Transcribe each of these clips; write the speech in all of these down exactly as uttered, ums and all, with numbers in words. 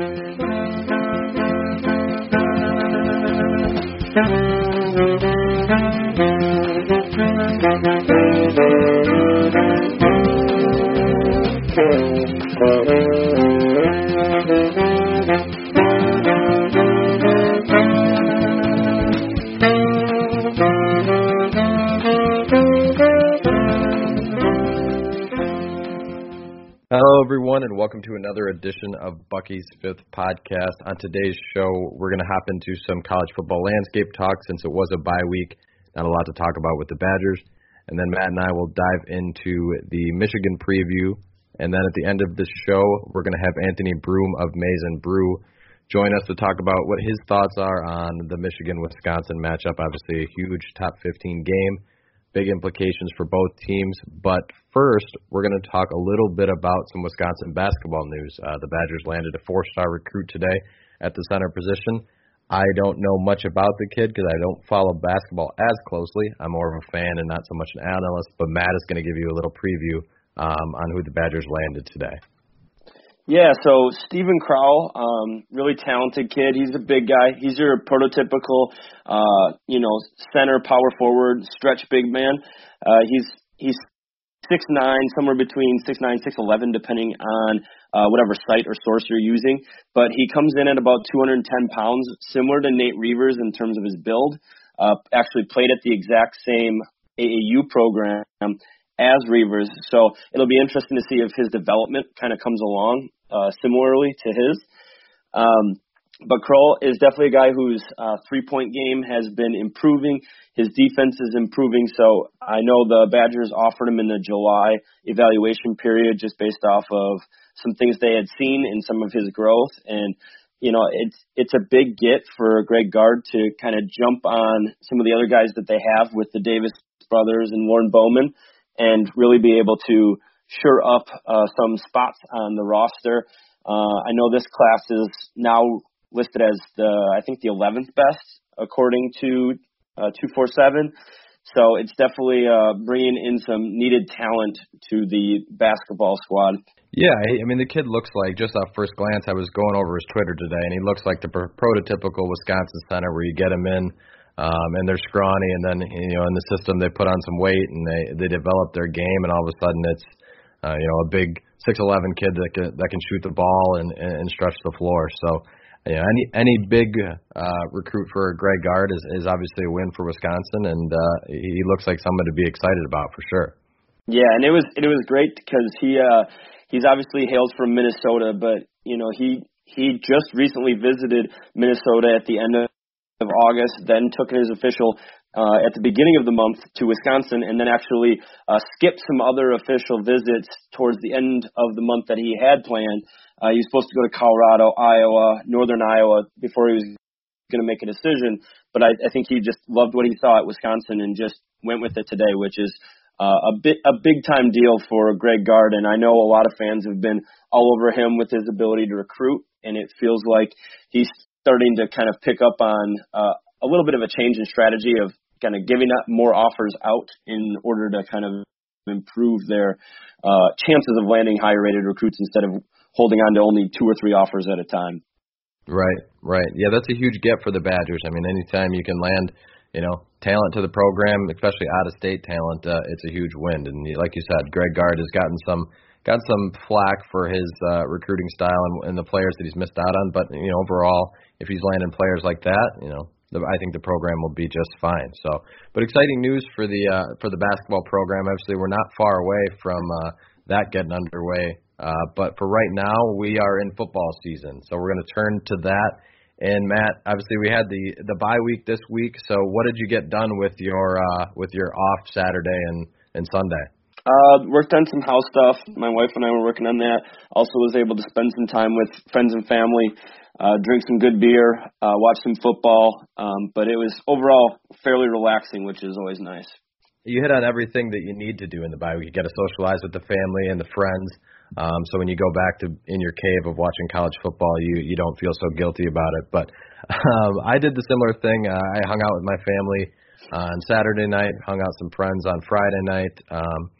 Hello, everyone, and welcome to another edition of Bucky's Fifth Podcast. On today's show, we're going to hop into some college football landscape talk since it was a bye week. Not a lot to talk about with the Badgers. And then Matt and I will dive into the Michigan preview. And then at the end of the show, we're going to have Anthony Broom of Maize and Brew join us to talk about what his thoughts are on the Michigan-Wisconsin matchup. Obviously, a huge top fifteen game. Big implications for both teams. But first, we're going to talk a little bit about some Wisconsin basketball news. Uh, the Badgers landed a four-star recruit today at the center position. I don't know much about the kid because I don't follow basketball as closely. I'm more of a fan and not so much an analyst. But Matt is going to give you a little preview um, on who the Badgers landed today. Yeah, so Steven Crowl, um, really talented kid. He's a big guy. He's your prototypical, uh, you know, center, power forward, stretch big man. Uh, he's he's six nine, somewhere between six nine, six eleven, depending on uh, whatever site or source you're using. But he comes in at about two hundred ten pounds, similar to Nate Reavers in terms of his build. Uh, actually played at the exact same A A U program as Reavers, so it'll be interesting to see if his development kind of comes along uh, similarly to his. Um, but Kroll is definitely a guy whose uh, three-point game has been improving. His defense is improving, so I know the Badgers offered him in the July evaluation period just based off of some things they had seen in some of his growth. And, you know, it's it's a big get for Greg Gard to kind of jump on some of the other guys that they have with the Davis brothers and Warren Bowman, and really be able to shore up uh, some spots on the roster. Uh, I know this class is now listed as the, I think, the eleventh best according to uh, two forty-seven. So it's definitely uh, bringing in some needed talent to the basketball squad. Yeah, I mean, the kid looks like, just off first glance, I was going over his Twitter today, and he looks like the pr- prototypical Wisconsin center where you get him in, Um, and they're scrawny, and then, you know, in the system they put on some weight and they they develop their game, and all of a sudden it's uh, you know, a big six eleven kid that can that can shoot the ball and, and stretch the floor. So, you know, any any big uh, recruit for Greg Gard is, is obviously a win for Wisconsin, and uh, he looks like someone to be excited about for sure. Yeah, and it was it was great because he uh, he's obviously hails from Minnesota, but you know he he just recently visited Minnesota at the end of of August, then took his official uh, at the beginning of the month to Wisconsin, and then actually uh, skipped some other official visits towards the end of the month that he had planned. Uh, he was supposed to go to Colorado, Iowa, Northern Iowa before he was going to make a decision, but I, I think he just loved what he saw at Wisconsin and just went with it today, which is uh, a bit a big time deal for Greg Gard, and I know a lot of fans have been all over him with his ability to recruit, and it feels like he's starting to kind of pick up on uh, a little bit of a change in strategy of kind of giving up more offers out in order to kind of improve their uh, chances of landing higher rated recruits instead of holding on to only two or three offers at a time. Right, right. Yeah, that's a huge get for the Badgers. I mean, anytime you can land, you know, talent to the program, especially out-of-state talent, uh, it's a huge win. And like you said, Greg Gard has gotten some got some flack for his uh, recruiting style and, and the players that he's missed out on. But, you know, overall, if he's landing players like that, you know, the, I think the program will be just fine. So, but exciting news for the uh, for the basketball program. Obviously, we're not far away from uh, that getting underway. Uh, but for right now, we are in football season. So we're going to turn to that. And Matt, obviously, we had the the bye week this week. So what did you get done with your uh, with your off Saturday and, and Sunday? Uh, worked on some house stuff. My wife and I were working on that. Also was able to spend some time with friends and family, uh, drink some good beer, uh, watch some football. Um, but it was overall fairly relaxing, which is always nice. You hit on everything that you need to do in the bye week. You got to socialize with the family and the friends. Um, so when you go back to in your cave of watching college football, you you don't feel so guilty about it. But um, I did the similar thing. Uh, I hung out with my family on Saturday night, hung out with some friends on Friday night. Um,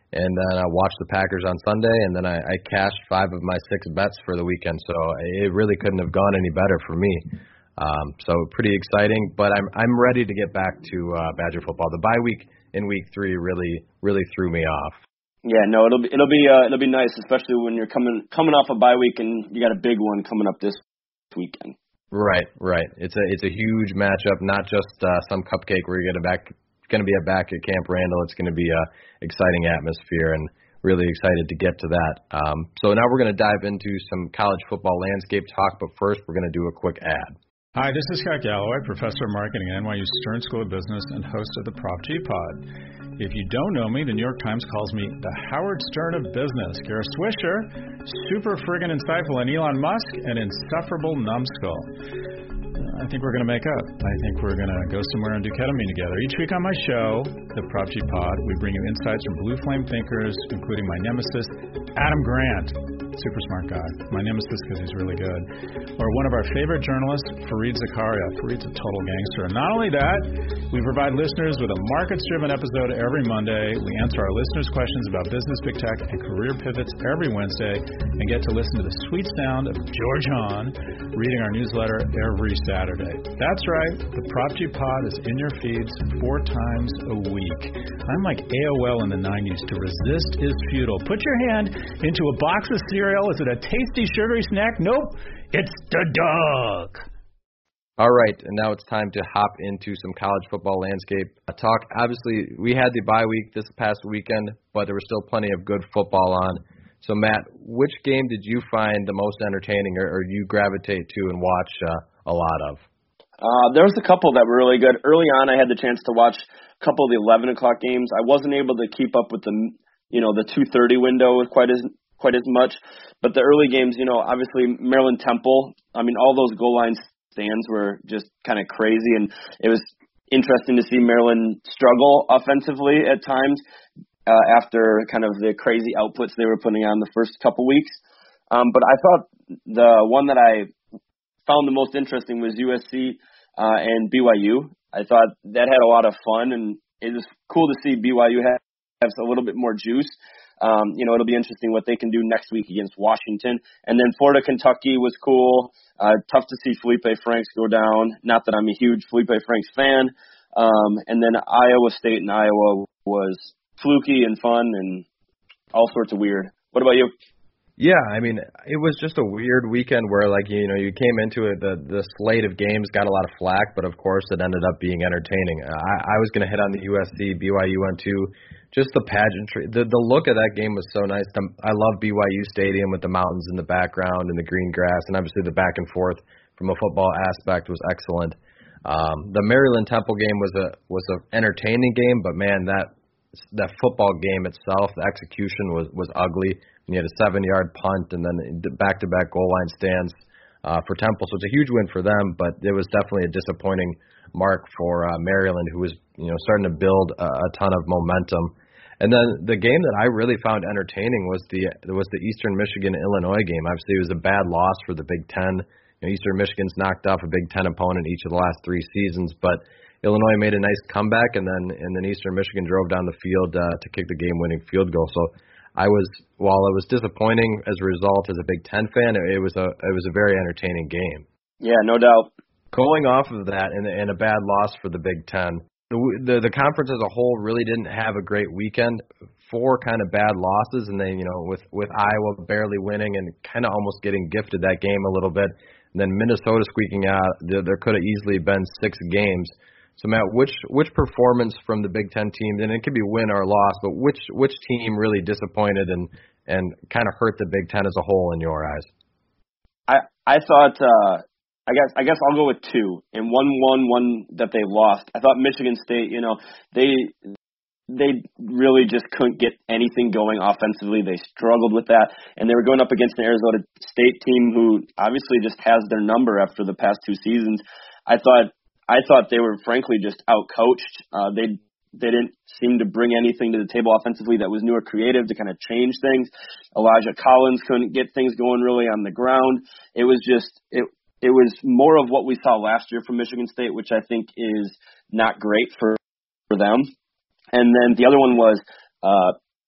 and then I watched the Packers on Sunday, and then I, I cashed five of my six bets for the weekend. So it really couldn't have gone any better for me. Um, so pretty exciting, but I'm I'm ready to get back to uh, Badger football. The bye week in week three really really threw me off. Yeah, no, it'll be it'll be uh, it'll be nice, especially when you're coming coming off a bye week and you got a big one coming up this weekend. Right, right. It's a it's a huge matchup, not just uh, some cupcake where you're gonna back going to be a back at Camp Randall. It's going to be a exciting atmosphere, and really excited to get to that. Um, so now we're going to dive into some college football landscape talk, but first we're going to do a quick ad. Hi, this is Scott Galloway, professor of marketing at N Y U Stern School of Business and host of the Prop G Pod. If you don't know me, the New York Times calls me the Howard Stern of business. Kara Swisher, super friggin' insightful, and Elon Musk, an insufferable numbskull. I think we're going to make up. I think we're going to go somewhere and do ketamine together. Each week on my show, the Prop G Pod, we bring you insights from blue flame thinkers, including my nemesis, Adam Grant. Super smart guy. My nemesis because he's really good. Or one of our favorite journalists, Fareed Zakaria. Fareed's a total gangster. And not only that, we provide listeners with a markets-driven episode every Monday. We answer our listeners' questions about business, big tech, and career pivots every Wednesday, and get to listen to the sweet sound of George Hahn reading our newsletter every Saturday. That's right. The Prop G Pod is in your feeds four times a week. I'm like A O L in the nineties. To resist is futile. Put your hand into a box of cereal. Is it a tasty, sugary snack? Nope. It's the dog. All right, and now it's time to hop into some college football landscape talk. Obviously, we had the bye week this past weekend, but there was still plenty of good football on. So, Matt, which game did you find the most entertaining or, or you gravitate to and watch uh, a lot of? Uh, there was a couple that were really good. Early on, I had the chance to watch a couple of the eleven o'clock games. I wasn't able to keep up with the, you know, the two thirty window quite as quite as much. But the early games, you know, obviously Maryland Temple, I mean, all those goal line stands were just kind of crazy, and it was interesting to see Maryland struggle offensively at times uh, after kind of the crazy outputs they were putting on the first couple weeks. Um, but I thought the one that I found the most interesting was U S C uh, and B Y U. I thought that had a lot of fun, and it was cool to see B Y U have, have a little bit more juice. Um, you know, it'll be interesting what they can do next week against Washington. And then Florida, Kentucky was cool. Uh, tough to see Felipe Franks go down. Not that I'm a huge Felipe Franks fan. Um, and then Iowa State and Iowa was fluky and fun and all sorts of weird. What about you? Yeah, I mean, it was just a weird weekend where, like, you know, you came into it, the the slate of games got a lot of flack, but of course it ended up being entertaining. I, I was going to hit on the U S C, B Y U one too. Just the pageantry, the the look of that game was so nice. The, I love B Y U Stadium with the mountains in the background and the green grass, and obviously the back and forth from a football aspect was excellent. Um, the Maryland Temple game was a was an entertaining game, but man, that that football game itself, the execution was was ugly. And you had a seven-yard punt and then back-to-back goal line stands uh, for Temple. So it's a huge win for them, but it was definitely a disappointing mark for uh, Maryland, who was, you know, starting to build a, a ton of momentum. And then the game that I really found entertaining was the was the Eastern Michigan Illinois game. Obviously, it was a bad loss for the Big Ten. You know, Eastern Michigan's knocked off a Big Ten opponent each of the last three seasons, but Illinois made a nice comeback, and then and then Eastern Michigan drove down the field uh, to kick the game-winning field goal. So I was, while it was disappointing as a result as a Big Ten fan, it, it was a it was a very entertaining game. Yeah, no doubt. Going off of that, and, and a bad loss for the Big Ten, the, the the conference as a whole really didn't have a great weekend. Four kind of bad losses, and then, you know, with with Iowa barely winning and kind of almost getting gifted that game a little bit, and then Minnesota squeaking out. There, there could have easily been six games. So, Matt, which which performance from the Big Ten team, and it could be win or loss, but which which team really disappointed and, and kind of hurt the Big Ten as a whole in your eyes? I I thought uh, I guess I guess I'll go with two, and one won, one that they lost. I thought Michigan State, you know, they they really just couldn't get anything going offensively. They struggled with that, and they were going up against an Arizona State team who obviously just has their number after the past two seasons. I thought. I thought they were, frankly, just out-coached. Uh, they they didn't seem to bring anything to the table offensively that was new or creative to kind of change things. Elijah Collins couldn't get things going really on the ground. It was just it it was more of what we saw last year from Michigan State, which I think is not great for for them. And then the other one was uh,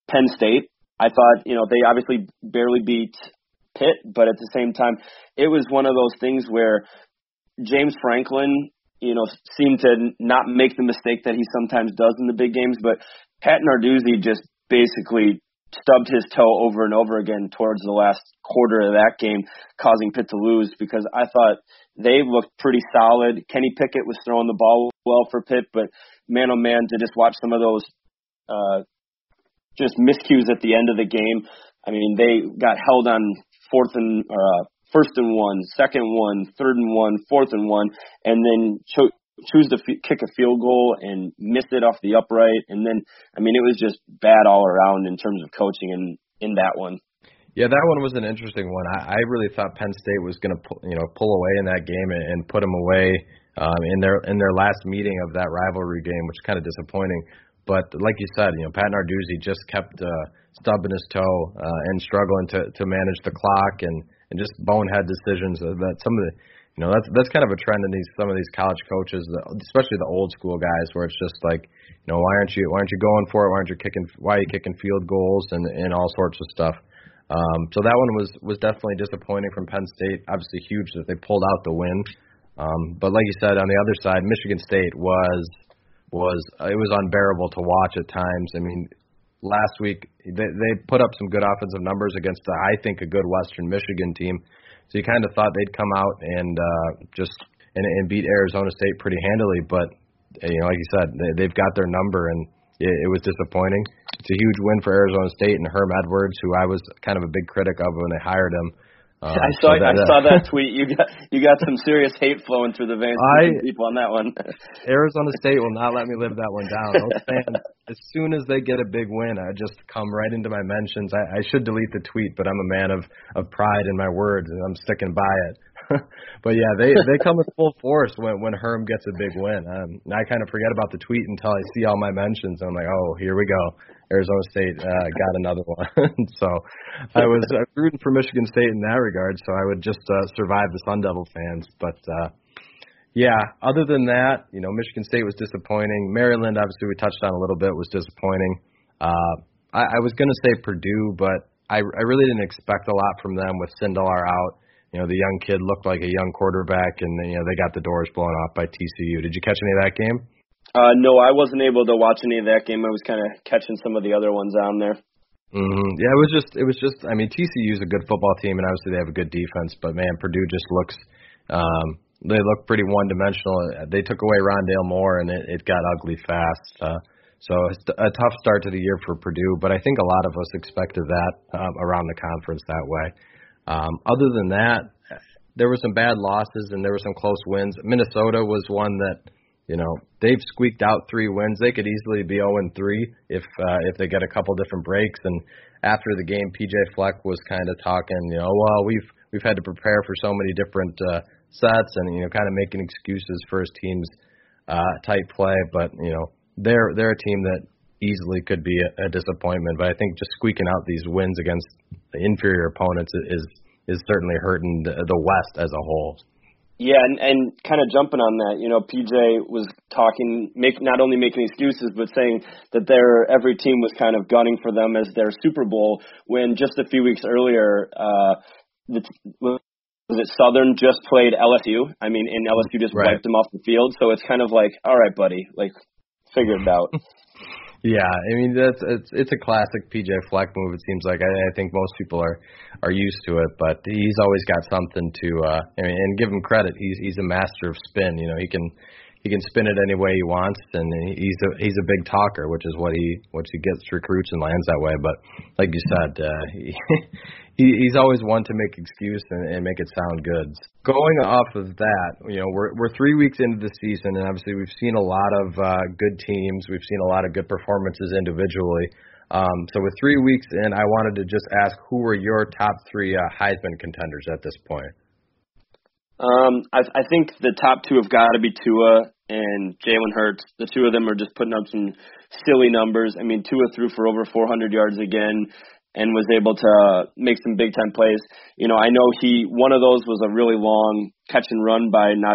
Penn State. I thought, you know, they obviously barely beat Pitt, but at the same time, it was one of those things where James Franklin, you know, seemed to not make the mistake that he sometimes does in the big games, but Pat Narduzzi just basically stubbed his toe over and over again towards the last quarter of that game, causing Pitt to lose, because I thought they looked pretty solid. Kenny Pickett was throwing the ball well for Pitt, but man, oh man, to just watch some of those uh, just miscues at the end of the game. I mean, they got held on fourth and uh, first and one, second one, third and one, fourth and one, and then cho- choose to f- kick a field goal and missed it off the upright. And then, I mean, it was just bad all around in terms of coaching in, in that one. Yeah, that one was an interesting one. I, I really thought Penn State was going to, you know, pull away in that game and, and put them away um, in their in their last meeting of that rivalry game, which is kind of disappointing. But like you said, you know, Pat Narduzzi just kept uh, stubbing his toe uh, and struggling to, to manage the clock and, and just bonehead decisions. That some of the, you know, that's that's kind of a trend in these some of these college coaches, especially the old school guys, where it's just like, you know, why aren't you why aren't you going for it? Why aren't you kicking? Why are you kicking field goals and, and all sorts of stuff? Um, so that one was was definitely disappointing from Penn State. Obviously huge that they pulled out the win. Um, but like you said, on the other side, Michigan State was. was it was unbearable to watch at times. I mean, last week they they put up some good offensive numbers against the, I think, a good Western Michigan team. So you kind of thought they'd come out and uh, just and, and beat Arizona State pretty handily. But you know, like you said, they, they've got their number, and it, it was disappointing. It's a huge win for Arizona State and Herm Edwards, who I was kind of a big critic of when they hired him. Um, I saw so that, I saw that tweet. You got you got some serious hate flowing through the veins from people on that one. Arizona State will not let me live that one down. Those fans, as soon as they get a big win, I just come right into my mentions. I, I should delete the tweet, but I'm a man of, of pride in my words, and I'm sticking by it. But yeah, they they come with full force when when Herm gets a big win. Um, I kind of forget about the tweet until I see all my mentions. And I'm like, oh, here we go. Arizona State uh, got another one. So I was uh, rooting for Michigan State in that regard, so I would just uh, survive the Sun Devil fans. But uh, yeah, other than that, you know, Michigan State was disappointing. Maryland, obviously, we touched on a little bit, was disappointing. Uh, I, I was going to say Purdue, but I, I really didn't expect a lot from them with Sindelar out. You know, the young kid looked like a young quarterback, and, you know, they got the doors blown off by T C U. Did you catch any of that game? Uh, no, I wasn't able to watch any of that game. I was kind of catching some of the other ones on there. Mm-hmm. Yeah, it was just, it was just. I mean, T C U is a good football team, and obviously they have a good defense. But man, Purdue just looks, um, they look pretty one-dimensional. They took away Rondale Moore, and it, it got ugly fast. Uh, so it's a tough start to the year for Purdue. But I think a lot of us expected that um, around the conference that way. Um, other than that, there were some bad losses and there were some close wins. Minnesota was one that, you know, they've squeaked out three wins. They could easily be oh and three if uh, if they get a couple different breaks. And after the game, P J Fleck was kind of talking, you know, well, we've we've had to prepare for so many different uh, sets and, you know, kind of making excuses for his team's uh, tight play. But, you know, they're they're a team that easily could be a, a disappointment. But I think just squeaking out these wins against the inferior opponents is is certainly hurting the, the West as a whole. Yeah, and, and kind of jumping on that, you know, P J was talking, make, not only making excuses, but saying that their every team was kind of gunning for them as their Super Bowl, when just a few weeks earlier, uh, the, was it Southern just played L S U? I mean, and L S U just right. wiped them off the field. So it's kind of like, all right, buddy, like, figure it out. Yeah, I mean that's it's it's a classic P J Fleck move. It seems like I, I think most people are are used to it, but he's always got something to. Uh, I mean, and give him credit. He's he's a master of spin. You know, he can he can spin it any way he wants, and he's a he's a big talker, which is what he what he gets recruits and lands that way. But like you said, uh, he, he he's always one to make excuse and, and make it sound good. Going off of that, you know, we're we're three weeks into the season, and obviously we've seen a lot of uh, good teams. We've seen a lot of good performances individually. Um, so with three weeks in, I wanted to just ask, who were your top three uh, Heisman contenders at this point? Um, I, I think the top two have got to be Tua and Jalen Hurts. The two of them are just putting up some silly numbers. I mean, Tua threw for over four hundred yards again and was able to make some big-time plays. You know, I know he one of those was a really long catch and run by Najee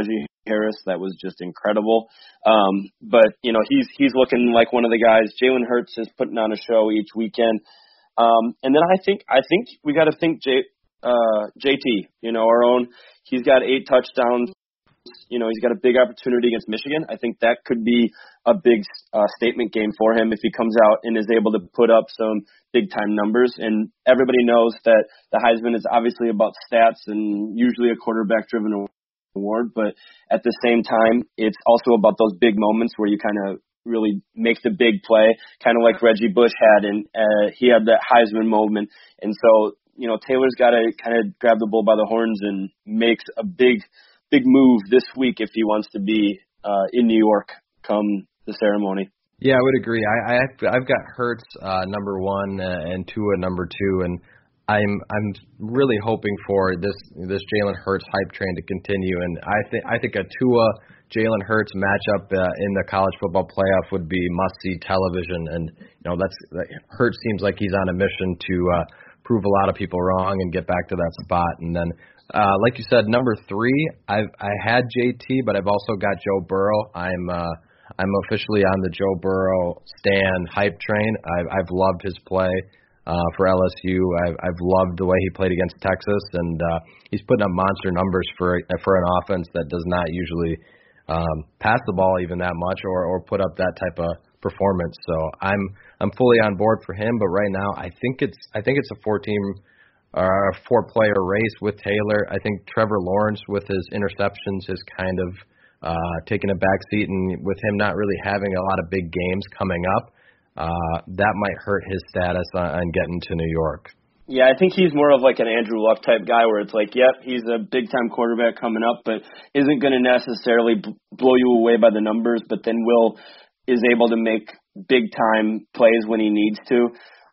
Harris. That was just incredible. Um, but, you know, he's he's looking like one of the guys. Jalen Hurts is putting on a show each weekend. Um, and then I think I think we got to think J, uh, J T, you know, our own. He's got eight touchdowns. You know, he's got a big opportunity against Michigan. I think that could be a big uh, statement game for him if he comes out and is able to put up some big-time numbers. And everybody knows that the Heisman is obviously about stats and usually a quarterback-driven award. But at the same time, it's also about those big moments where you kind of really make the big play, kind of like Reggie Bush had, and uh, he had that Heisman moment. And so, you know, Taylor's got to kind of grab the bull by the horns and makes a big – big move this week if he wants to be uh, in New York come the ceremony. Yeah, I would agree. I, I I've got Hurts uh, number one uh, and Tua number two, and I'm I'm really hoping for this this Jalen Hurts hype train to continue. And I think I think a Tua Jalen Hurts matchup uh, in the college football playoff would be must see television. And you know that's that Hurts seems like he's on a mission to uh, prove a lot of people wrong and get back to that spot. And then. Uh, like you said, number three, I've I had J T, but I've also got Joe Burrow. I'm uh, I'm officially on the Joe Burrow stan hype train. I've I've loved his play uh, for L S U. I've I've loved the way he played against Texas, and uh, he's putting up monster numbers for for an offense that does not usually um, pass the ball even that much or or put up that type of performance. So I'm I'm fully on board for him. But right now, I think it's I think it's a four team. Uh, a four-player race with Taylor. I think Trevor Lawrence, with his interceptions, has kind of uh, taken a back seat, and with him not really having a lot of big games coming up, uh, that might hurt his status on, on getting to New York. Yeah, I think he's more of like an Andrew Luck type guy where it's like, yep, he's a big-time quarterback coming up, but isn't going to necessarily b- blow you away by the numbers, but then will is able to make big-time plays when he needs to.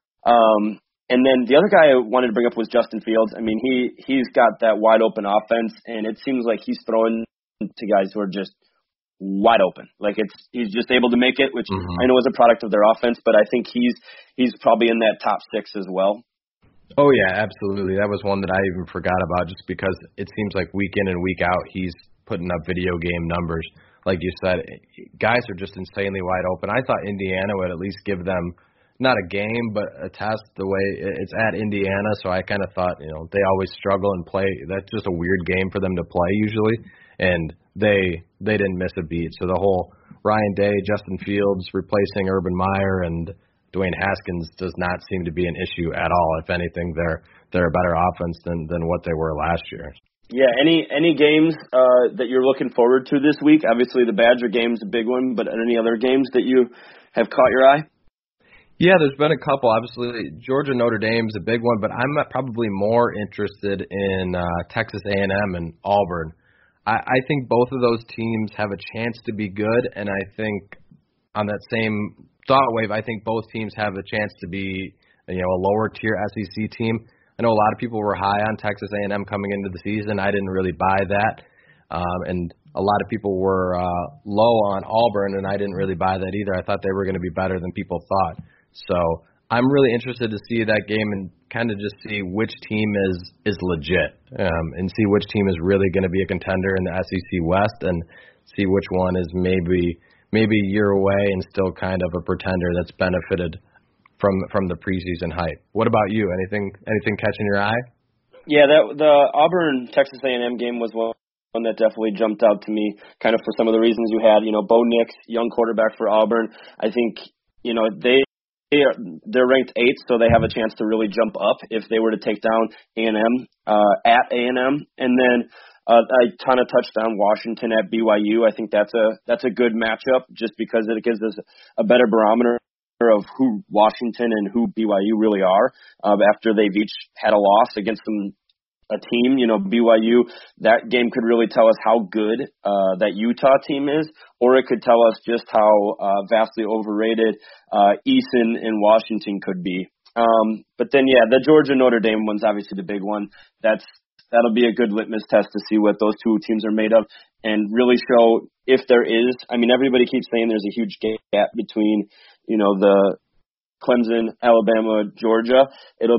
Um And then the other guy I wanted to bring up was Justin Fields. I mean, he, he's got that wide open offense, and it seems like he's throwing to guys who are just wide open. Like it's he's just able to make it, which mm-hmm. I know is a product of their offense, but I think he's he's probably in that top six as well. Oh, yeah, absolutely. That was one that I even forgot about just because it seems like week in and week out he's putting up video game numbers. Like you said, guys are just insanely wide open. I thought Indiana would at least give them – not a game, but a test the way it's at Indiana. So I kind of thought, you know, they always struggle and play. That's just a weird game for them to play usually. And they they didn't miss a beat. So the whole Ryan Day, Justin Fields replacing Urban Meyer and Dwayne Haskins does not seem to be an issue at all. If anything, they're they're a better offense than, than what they were last year. Yeah, any any games uh, that you're looking forward to this week? Obviously the Badger game's a big one, but any other games that you have caught your eye? Yeah, there's been a couple. Obviously, Georgia Notre Dame's a big one, but I'm probably more interested in uh, Texas A and M and Auburn. I, I think both of those teams have a chance to be good, and I think on that same thought wave, I think both teams have a chance to be, you know, a lower tier S E C team. I know a lot of people were high on Texas A and M coming into the season. I didn't really buy that, um, and a lot of people were uh, low on Auburn, and I didn't really buy that either. I thought they were going to be better than people thought. So I'm really interested to see that game and kind of just see which team is is legit um, and see which team is really going to be a contender in the S E C West and see which one is maybe maybe a year away and still kind of a pretender that's benefited from from the preseason hype. What about you? Anything anything catching your eye? Yeah, that the Auburn Texas A and M game was one. One that definitely jumped out to me, kind of for some of the reasons you had. You know, Bo Nix, young quarterback for Auburn. I think you know they. They're, they're ranked eighth, so they have a chance to really jump up if they were to take down A and M uh, at A and M, and then uh, a ton of touchdown Washington at B Y U. I think that's a that's a good matchup just because it gives us a better barometer of who Washington and who B Y U really are uh, after they've each had a loss against some. A team, you know, B Y U, that game could really tell us how good uh, that Utah team is, or it could tell us just how uh, vastly overrated uh, Eason in Washington could be. Um, but then, yeah, the Georgia Notre Dame one's obviously the big one. That's that'll be a good litmus test to see what those two teams are made of and really show if there is. I mean, everybody keeps saying there's a huge gap between, you know, the Clemson, Alabama, Georgia. It'll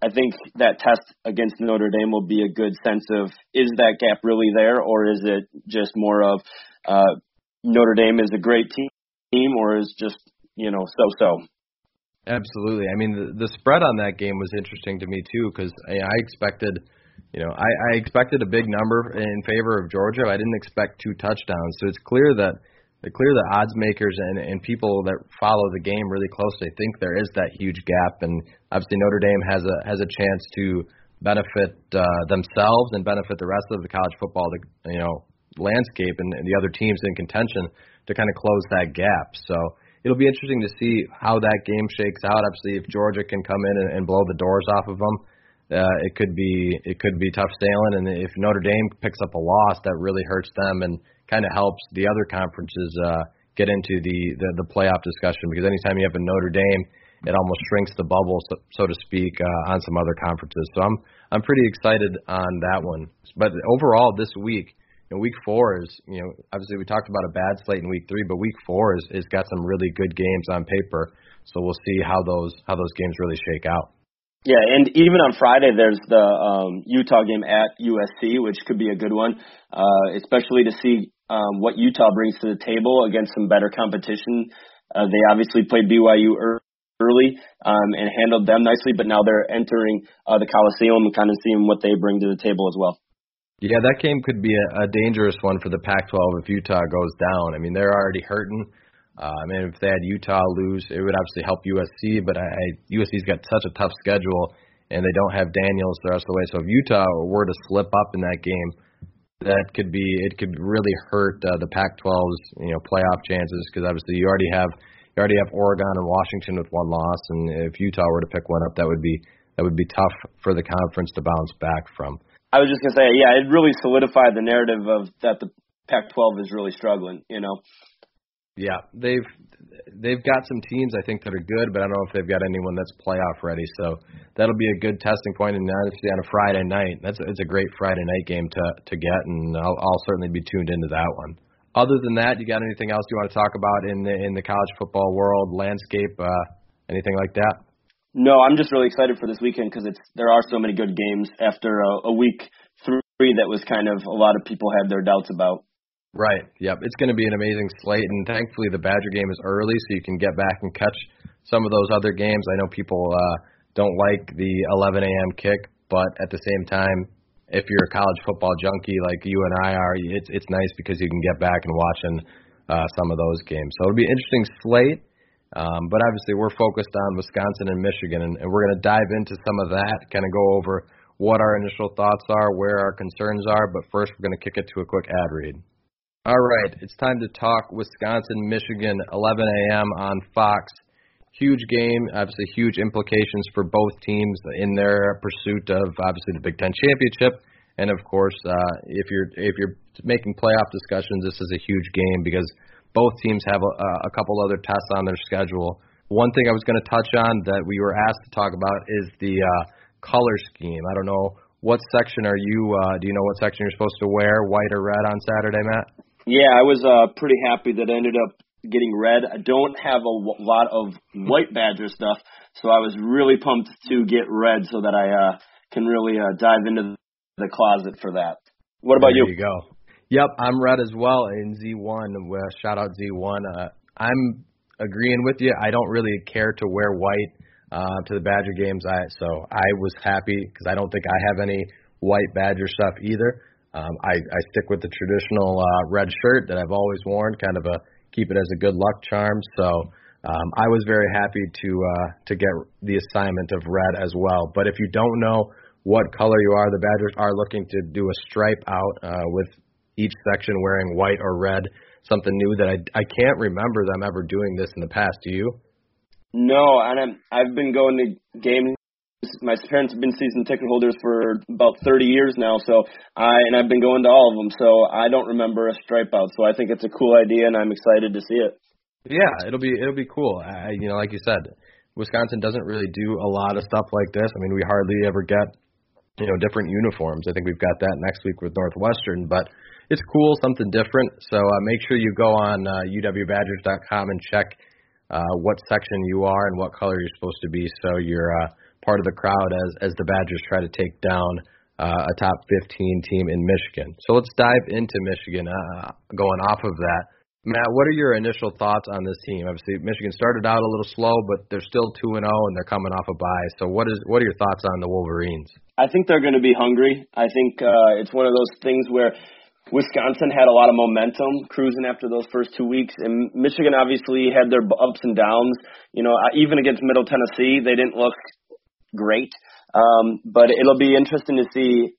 I think that test against Notre Dame will be a good sense of, is that gap really there, or is it just more of uh, Notre Dame is a great team, or is just, you know, so-so? Absolutely. I mean, the, the spread on that game was interesting to me, too, because I, I expected, you know, I, I expected a big number in favor of Georgia. I didn't expect two touchdowns. So it's clear that It's clear that odds makers and, and people that follow the game really closely think there is that huge gap, and obviously Notre Dame has a has a chance to benefit uh, themselves and benefit the rest of the college football, you know, landscape and, and the other teams in contention to kind of close that gap. So it'll be interesting to see how that game shakes out. Obviously, if Georgia can come in and, and blow the doors off of them, uh, it could be it could be tough sailing. And if Notre Dame picks up a loss, that really hurts them and kind of helps the other conferences uh, get into the, the, the playoff discussion, because anytime you have a Notre Dame, it almost shrinks the bubble, so, so to speak, uh, on some other conferences. So I'm I'm pretty excited on that one. But overall, this week, you know, week four is, you know, obviously we talked about a bad slate in week three, but week four is is got some really good games on paper. So we'll see how those how those games really shake out. Yeah, and even on Friday, there's the um, Utah game at U S C, which could be a good one, uh, especially to see um, what Utah brings to the table against some better competition. Uh, they obviously played B Y U early um, and handled them nicely, but now they're entering uh, the Coliseum and kind of seeing what they bring to the table as well. Yeah, that game could be a, a dangerous one for the Pac twelve if Utah goes down. I mean, they're already hurting. Uh, I mean, if they had Utah lose, it would obviously help U S C, but I, I, U S C's got such a tough schedule, and they don't have Daniels the rest of the way. So if Utah were to slip up in that game, that could be it could really hurt uh, the Pac twelve's you know playoff chances, because obviously you already have you already have Oregon and Washington with one loss, and if Utah were to pick one up, that would be that would be tough for the conference to bounce back from. I was just gonna say, yeah, it really solidified the narrative of that the Pac twelve is really struggling, you know. Yeah, they've they've got some teams I think that are good, but I don't know if they've got anyone that's playoff ready. So that'll be a good testing point, and obviously on a Friday night, that's it's a great Friday night game to to get, and I'll, I'll certainly be tuned into that one. Other than that, you got anything else you want to talk about in the in the college football world landscape? Uh, anything like that? No, I'm just really excited for this weekend because it's there are so many good games after a, a week three that was kind of a lot of people had their doubts about. Right. Yep. It's going to be an amazing slate, and thankfully the Badger game is early, so you can get back and catch some of those other games. I know people uh, don't like the eleven a.m. kick, but at the same time, if you're a college football junkie like you and I are, it's it's nice because you can get back and watching uh, some of those games. So it'll be an interesting slate, um, but obviously we're focused on Wisconsin and Michigan, and, and we're going to dive into some of that, kind of go over what our initial thoughts are, where our concerns are, but first we're going to kick it to a quick ad read. All right, it's time to talk Wisconsin, Michigan, eleven a.m. on Fox. Huge game, obviously huge implications for both teams in their pursuit of obviously the Big Ten championship, and of course, uh, if you're if you're making playoff discussions, this is a huge game because both teams have a, a couple other tests on their schedule. One thing I was going to touch on that we were asked to talk about is the uh, color scheme. I don't know, what section are you? Uh, do you know what section you're supposed to wear, white or red, on Saturday, Matt? Yeah, I was uh, pretty happy that I ended up getting red. I don't have a w- lot of white Badger stuff, so I was really pumped to get red so that I uh, can really uh, dive into the closet for that. What about there you? There you go. Yep, I'm red as well in Z one. Uh, shout out Z one. Uh, I'm agreeing with you. I don't really care to wear white uh, to the Badger games, I so I was happy because I don't think I have any white Badger stuff either. Um, I, I stick with the traditional uh, red shirt that I've always worn, kind of a keep it as a good luck charm. So um, I was very happy to uh, to get the assignment of red as well. But if you don't know what color you are, the Badgers are looking to do a stripe out uh, with each section wearing white or red, something new that I, I can't remember them ever doing this in the past. Do you? No, and I'm, I've been going to games. My parents have been season ticket holders for about thirty years now, so I and I've been going to all of them, so I don't remember a stripe out. So I think it's a cool idea, and I'm excited to see it. Yeah, it'll be it'll be cool. I, you know, like you said, Wisconsin doesn't really do a lot of stuff like this. I mean, we hardly ever get you know different uniforms. I think we've got that next week with Northwestern, but it's cool, something different. So uh, make sure you go on uh, U W Badgers dot com and check uh, what section you are and what color you're supposed to be, so you're uh, part of the crowd as, as the Badgers try to take down uh, a top fifteen team in Michigan. So let's dive into Michigan uh, going off of that. Matt, what are your initial thoughts on this team? Obviously, Michigan started out a little slow, but they're still two and oh, and they're coming off a bye. So what is what are your thoughts on the Wolverines? I think they're going to be hungry. I think uh, it's one of those things where Wisconsin had a lot of momentum cruising after those first two weeks, and Michigan obviously had their ups and downs. You know, even against Middle Tennessee, they didn't look great. Um, but it'll be interesting to see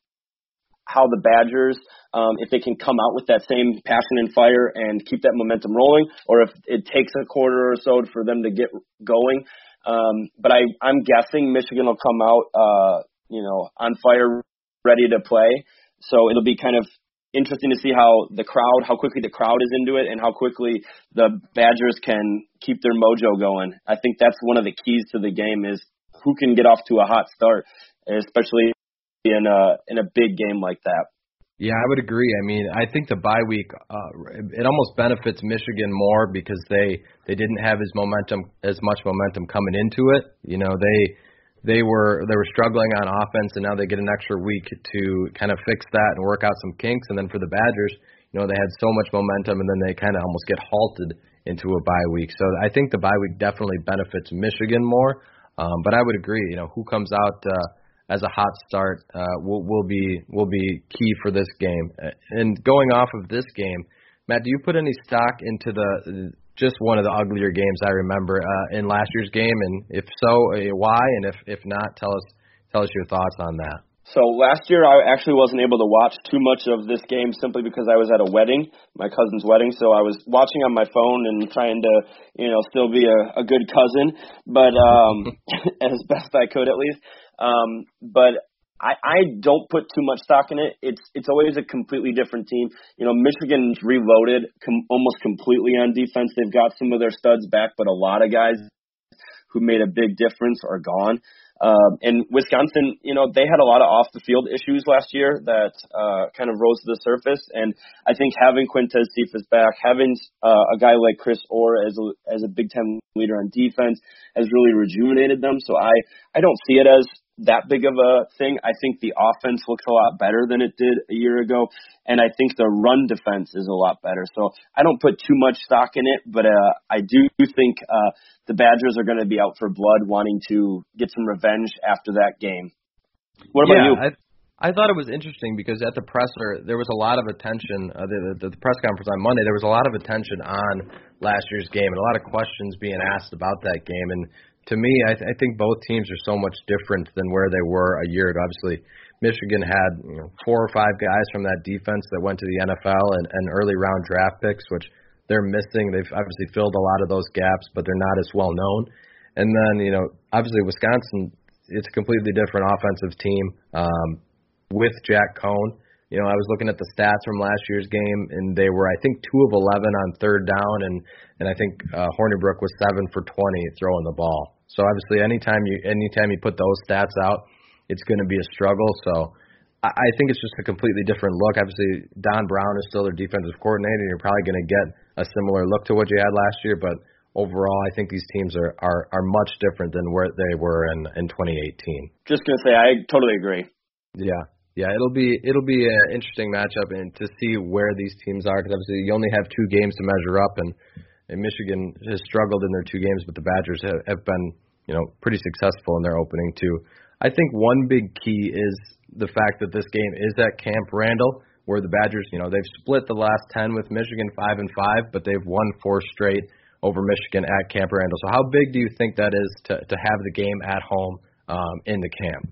how the Badgers, um, if they can come out with that same passion and fire and keep that momentum rolling, or if it takes a quarter or so for them to get going. Um, but I, I'm guessing Michigan will come out, uh, you know, on fire, ready to play. So it'll be kind of interesting to see how the crowd, how quickly the crowd is into it, and how quickly the Badgers can keep their mojo going. I think that's one of the keys to the game is who can get off to a hot start, especially in a in a big game like that. Yeah, I would agree. I mean, I think the bye week uh, it almost benefits Michigan more because they they didn't have as momentum as much momentum coming into it. You know, they they were they were struggling on offense, and now they get an extra week to kind of fix that and work out some kinks. And then for the Badgers, you know, they had so much momentum, and then they kind of almost get halted into a bye week. So I think the bye week definitely benefits Michigan more. Um, but I would agree, you know, who comes out uh, as a hot start uh, will will be will be key for this game. And going off of this game, Matt, do you put any stock into the just one of the uglier games I remember uh, in last year's game? And if so, uh, why? And if if not, tell us tell us your thoughts on that. So last year I actually wasn't able to watch too much of this game simply because I was at a wedding, my cousin's wedding. So I was watching on my phone and trying to, you know, still be a, a good cousin, but um, as best I could at least. Um, but I, I don't put too much stock in it. It's it's always a completely different team. You know, Michigan's reloaded com- almost completely on defense. They've got some of their studs back, but a lot of guys who made a big difference are gone. Um, and Wisconsin, you know, they had a lot of off-the-field issues last year that uh, kind of rose to the surface. And I think having Quintez Cephas back, having uh, a guy like Chris Orr as a, as a Big Ten leader on defense has really rejuvenated them. So I, I don't see it as that big of a thing. I think the offense looks a lot better than it did a year ago, and I think the run defense is a lot better. So I don't put too much stock in it, but uh, I do think uh, the Badgers are going to be out for blood, wanting to get some revenge after that game. What about yeah, you? I, I thought it was interesting because at the presser there was a lot of attention. Uh, the, the, the press conference on Monday, there was a lot of attention on last year's game and a lot of questions being asked about that game. And to me, I, th- I think both teams are so much different than where they were a year ago. Obviously, Michigan had you know, four or five guys from that defense that went to the N F L and, and early round draft picks, which they're missing. They've obviously filled a lot of those gaps, but they're not as well known. And then, you know, obviously Wisconsin, it's a completely different offensive team um, with Jack Cohn. You know, I was looking at the stats from last year's game, and they were, I think, two of eleven on third down, and and I think uh, Hornibrook was seven for twenty throwing the ball. So obviously, anytime you anytime you put those stats out, it's going to be a struggle. So I, I think it's just a completely different look. Obviously, Don Brown is still their defensive coordinator, and you're probably going to get a similar look to what you had last year. But overall, I think these teams are are, are much different than where they were in, in twenty eighteen. Just going to say, I totally agree. Yeah. Yeah, it'll be it'll be an interesting matchup and to see where these teams are because obviously you only have two games to measure up and, and Michigan has struggled in their two games, but the Badgers have, have been you know pretty successful in their opening too. I think one big key is the fact that this game is at Camp Randall, where the Badgers you know they've split the last ten with Michigan five and five, but they've won four straight over Michigan at Camp Randall. So how big do you think that is to to have the game at home um, in the camp?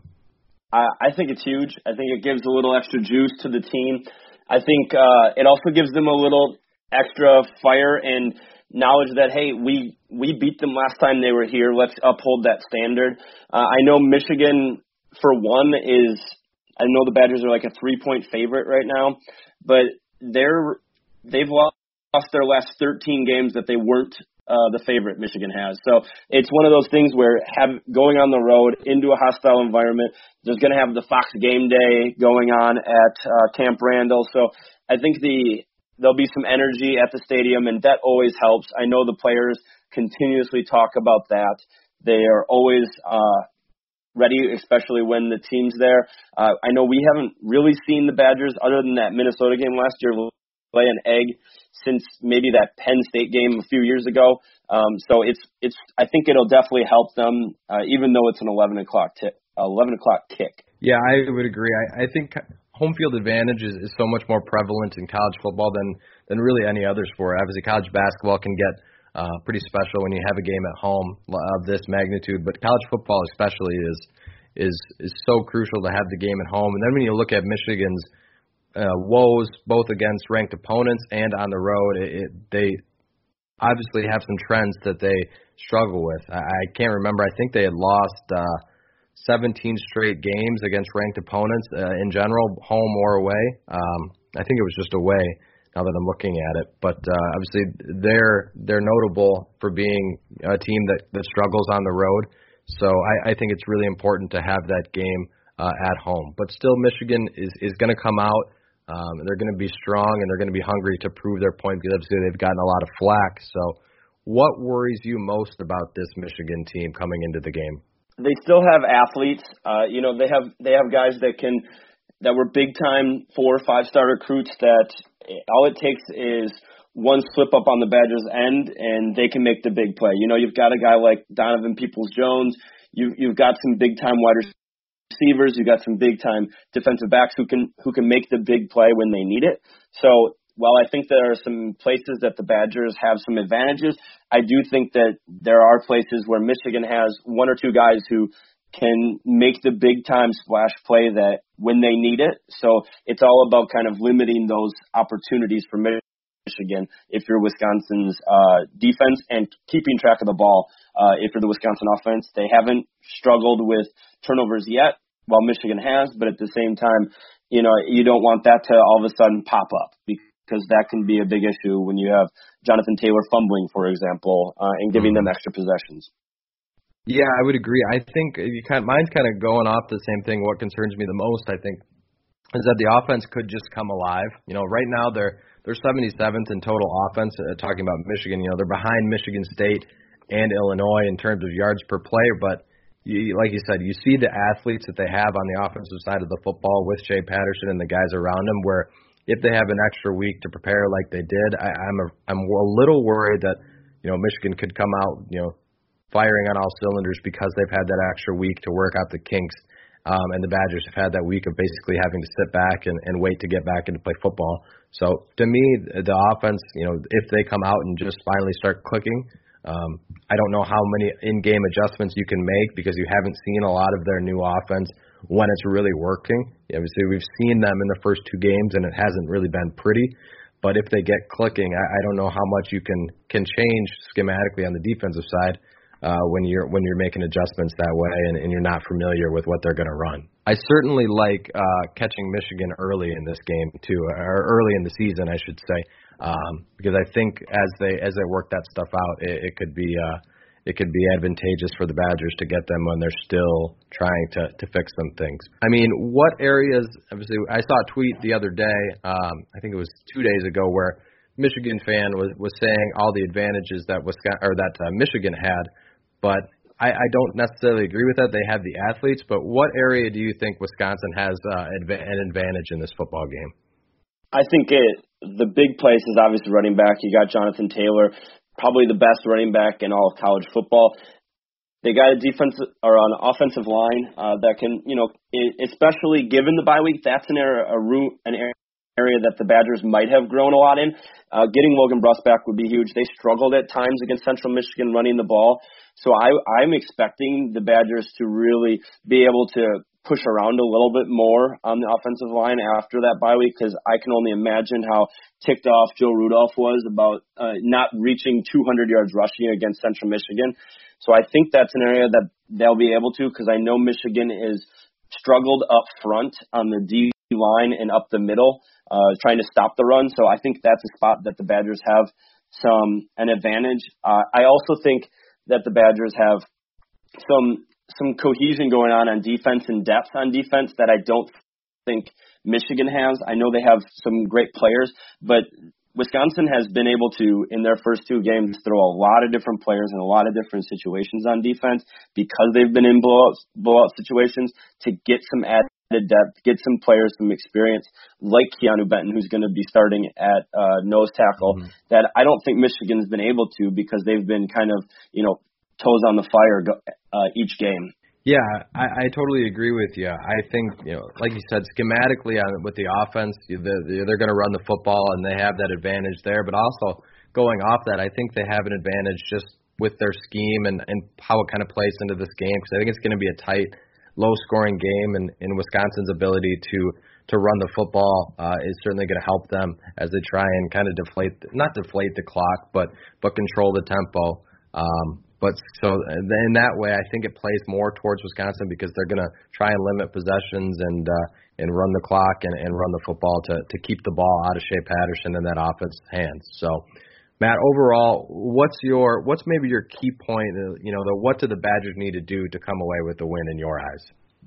I think it's huge. I think it gives a little extra juice to the team. I think uh, it also gives them a little extra fire and knowledge that, hey, we we beat them last time they were here. Let's uphold that standard. Uh, I know Michigan, for one, is – I know the Badgers are like a three-point favorite right now, but they're they've lost their last thirteen games that they weren't Uh, the favorite Michigan has. So it's one of those things where have going on the road into a hostile environment, there's going to have the Fox Game Day going on at uh, Camp Randall. So I think the there'll be some energy at the stadium, and that always helps. I know the players continuously talk about that. They are always uh, ready, especially when the team's there. Uh, I know we haven't really seen the Badgers, other than that Minnesota game last year, lay an egg since maybe that Penn State game a few years ago. Um, so it's it's. I think it'll definitely help them, uh, even though it's an eleven o'clock t- eleven o'clock kick. Yeah, I would agree. I, I think home field advantage is, is so much more prevalent in college football than than really any other sport. Obviously, college basketball can get uh, pretty special when you have a game at home of this magnitude, but college football especially is is is so crucial to have the game at home. And then when you look at Michigan's uh, woes, both against ranked opponents and on the road, it, it, they obviously have some trends that they struggle with. I, I can't remember. I think they had lost uh, seventeen straight games against ranked opponents uh, in general, home or away. Um, I think it was just away now that I'm looking at it. But uh, obviously they're they're notable for being a team that, that struggles on the road. So I, I think it's really important to have that game uh, at home. But still, Michigan is, is going to come out. Um, they're going to be strong, and they're going to be hungry to prove their point because obviously they've gotten a lot of flack. So what worries you most about this Michigan team coming into the game? They still have athletes. Uh, you know, they have they have guys that can that were big time four or five star recruits that all it takes is one slip up on the Badgers' end and they can make the big play. You know, you've got a guy like Donovan Peoples-Jones. You you've got some big time wide receivers. You've got some big time defensive backs who can who can make the big play when they need it. So while I think there are some places that the Badgers have some advantages, I do think that there are places where Michigan has one or two guys who can make the big-time splash play that when they need it. So it's all about kind of limiting those opportunities for Michigan if you're Wisconsin's uh, defense and keeping track of the ball uh, if you're the Wisconsin offense. They haven't struggled with turnovers yet, while Michigan has, but at the same time, you know, you don't want that to all of a sudden pop up because that can be a big issue when you have Jonathan Taylor fumbling, for example, uh, and giving them extra possessions. Yeah, I would agree. I think you kind of, mine's kind of going off the same thing. What concerns me the most, I think, is that the offense could just come alive. You know, right now they're they're seventy-seventh in total offense. Uh, talking about Michigan, you know, they're behind Michigan State and Illinois in terms of yards per play. But you, like you said, you see the athletes that they have on the offensive side of the football with Shea Patterson and the guys around him. Where if they have an extra week to prepare like they did, I, I'm a I'm a little worried that you know Michigan could come out you know. firing on all cylinders because they've had that extra week to work out the kinks, um, and the Badgers have had that week of basically having to sit back and, and wait to get back into play football. So to me, the offense, you know, if they come out and just finally start clicking, um, I don't know how many in-game adjustments you can make because you haven't seen a lot of their new offense when it's really working. Obviously, we've seen them in the first two games, and it hasn't really been pretty. But if they get clicking, I, I don't know how much you can can change schematically on the defensive side. Uh, when you're when you're making adjustments that way and, and you're not familiar with what they're going to run. I certainly like uh, catching Michigan early in this game too, or early in the season, I should say, um, because I think as they as they work that stuff out, it, it could be uh, it could be advantageous for the Badgers to get them when they're still trying to to fix some things. I mean, what areas? Obviously, I saw a tweet the other day. Um, I think it was two days ago where Michigan fan was was saying all the advantages that Wisconsin or that uh, Michigan had. But I, I don't necessarily agree with that. They have the athletes, but what area do you think Wisconsin has uh, adva- an advantage in this football game? I think it, the big place is obviously running back. You got Jonathan Taylor, probably the best running back in all of college football. They got a defense or an offensive line uh, that can, you know, especially given the bye week, that's an area, a root, an area. area that the Badgers might have grown a lot in. Uh, getting Logan Bruss back would be huge. They struggled at times against Central Michigan running the ball. So I, I'm expecting the Badgers to really be able to push around a little bit more on the offensive line after that bye week because I can only imagine how ticked off Joe Rudolph was about uh, not reaching two hundred yards rushing against Central Michigan. So I think that's an area that they'll be able to because I know Michigan is struggled up front on the D line and up the middle, uh, trying to stop the run. So I think that's a spot that the Badgers have some an advantage. Uh, I also think that the Badgers have some some cohesion going on on defense and depth on defense that I don't think Michigan has. I know they have some great players, but Wisconsin has been able to, in their first two games, throw a lot of different players in a lot of different situations on defense because they've been in blowout, blowout situations to get some added depth, get some players, some experience, like Keanu Benton, who's going to be starting at uh, nose tackle, mm-hmm. that I don't think Michigan's been able to because they've been kind of, you know, toes on the fire uh, each game. Yeah, I, I totally agree with you. I think, you know, like you said, schematically on, with the offense, they're, they're going to run the football and they have that advantage there. But also going off that, I think they have an advantage just with their scheme and, and how it kind of plays into this game, because I think it's going to be a tight, low-scoring game, and, and Wisconsin's ability to to run the football uh, is certainly going to help them as they try and kind of deflate, not deflate the clock, but but control the tempo. Um, But so in that way, I think it plays more towards Wisconsin because they're going to try and limit possessions and uh, and run the clock and, and run the football to, to keep the ball out of Shea Patterson in that offense's hands. So, Matt, overall, what's your what's maybe your key point? You know, the, what do the Badgers need to do to come away with the win in your eyes?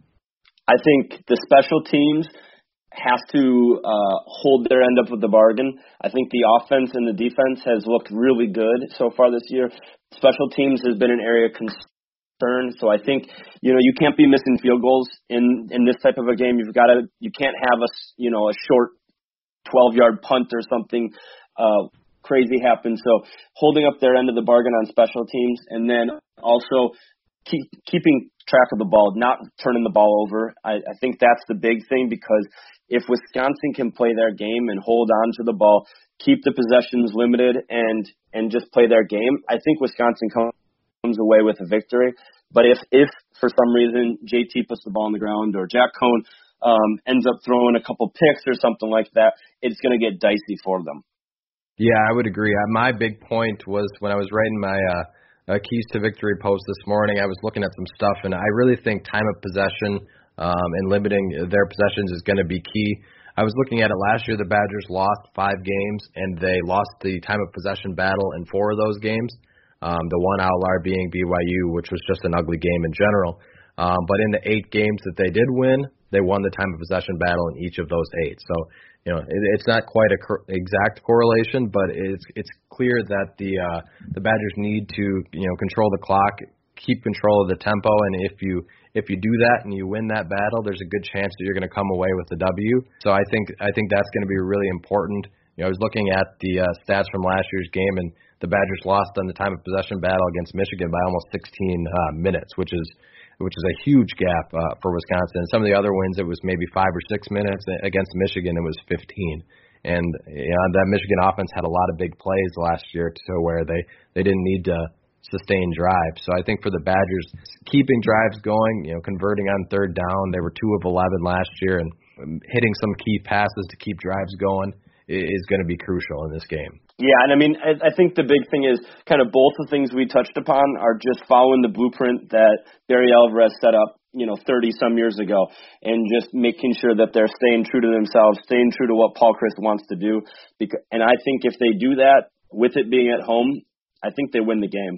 I think the special teams have to uh, hold their end up with the bargain. I think the offense and the defense has looked really good so far this year. Special teams has been an area of concern, so I think, you know, you can't be missing field goals in in this type of a game. You've got to, you can't have a, you know, a short twelve-yard punt or something uh, crazy happen. So holding up their end of the bargain on special teams, and then also keep keeping track of the ball, not turning the ball over. I, I think that's the big thing, because if Wisconsin can play their game and hold on to the ball, keep the possessions limited, and and just play their game, I think Wisconsin comes away with a victory. But if, if for some reason J T puts the ball on the ground or Jack Cohn um, ends up throwing a couple picks or something like that, it's going to get dicey for them. Yeah, I would agree. My big point was when I was writing my uh, uh, Keys to Victory post this morning, I was looking at some stuff, and I really think time of possession um, and limiting their possessions is going to be key. I was looking at it last year. The Badgers lost five games, and they lost the time of possession battle in four of those games. Um, the one outlier being B Y U, which was just an ugly game in general. Um, but in the eight games that they did win, they won the time of possession battle in each of those eight. So, you know, it, it's not quite a cor- exact correlation, but it's it's clear that the uh, the Badgers need to, you know, control the clock, keep control of the tempo, and if you if you do that and you win that battle, there's a good chance that you're going to come away with the W. So I think I think that's going to be really important. You know, I was looking at the uh, stats from last year's game, and the Badgers lost on the time of possession battle against Michigan by almost sixteen uh, minutes, which is which is a huge gap uh, for Wisconsin. And some of the other wins, it was maybe five or six minutes. Against Michigan, it was fifteen. And you know, that Michigan offense had a lot of big plays last year to where they, they didn't need to sustain drives. So I think for the Badgers, keeping drives going, you know, converting on third down, they were two of eleven last year, and hitting some key passes to keep drives going is going to be crucial in this game. Yeah, and I mean, I, I think the big thing is kind of both the things we touched upon are just following the blueprint that Barry Alvarez set up, you know, thirty some years ago, and just making sure that they're staying true to themselves, staying true to what Paul Chryst wants to do. Because, and I think if they do that, with it being at home, I think they win the game.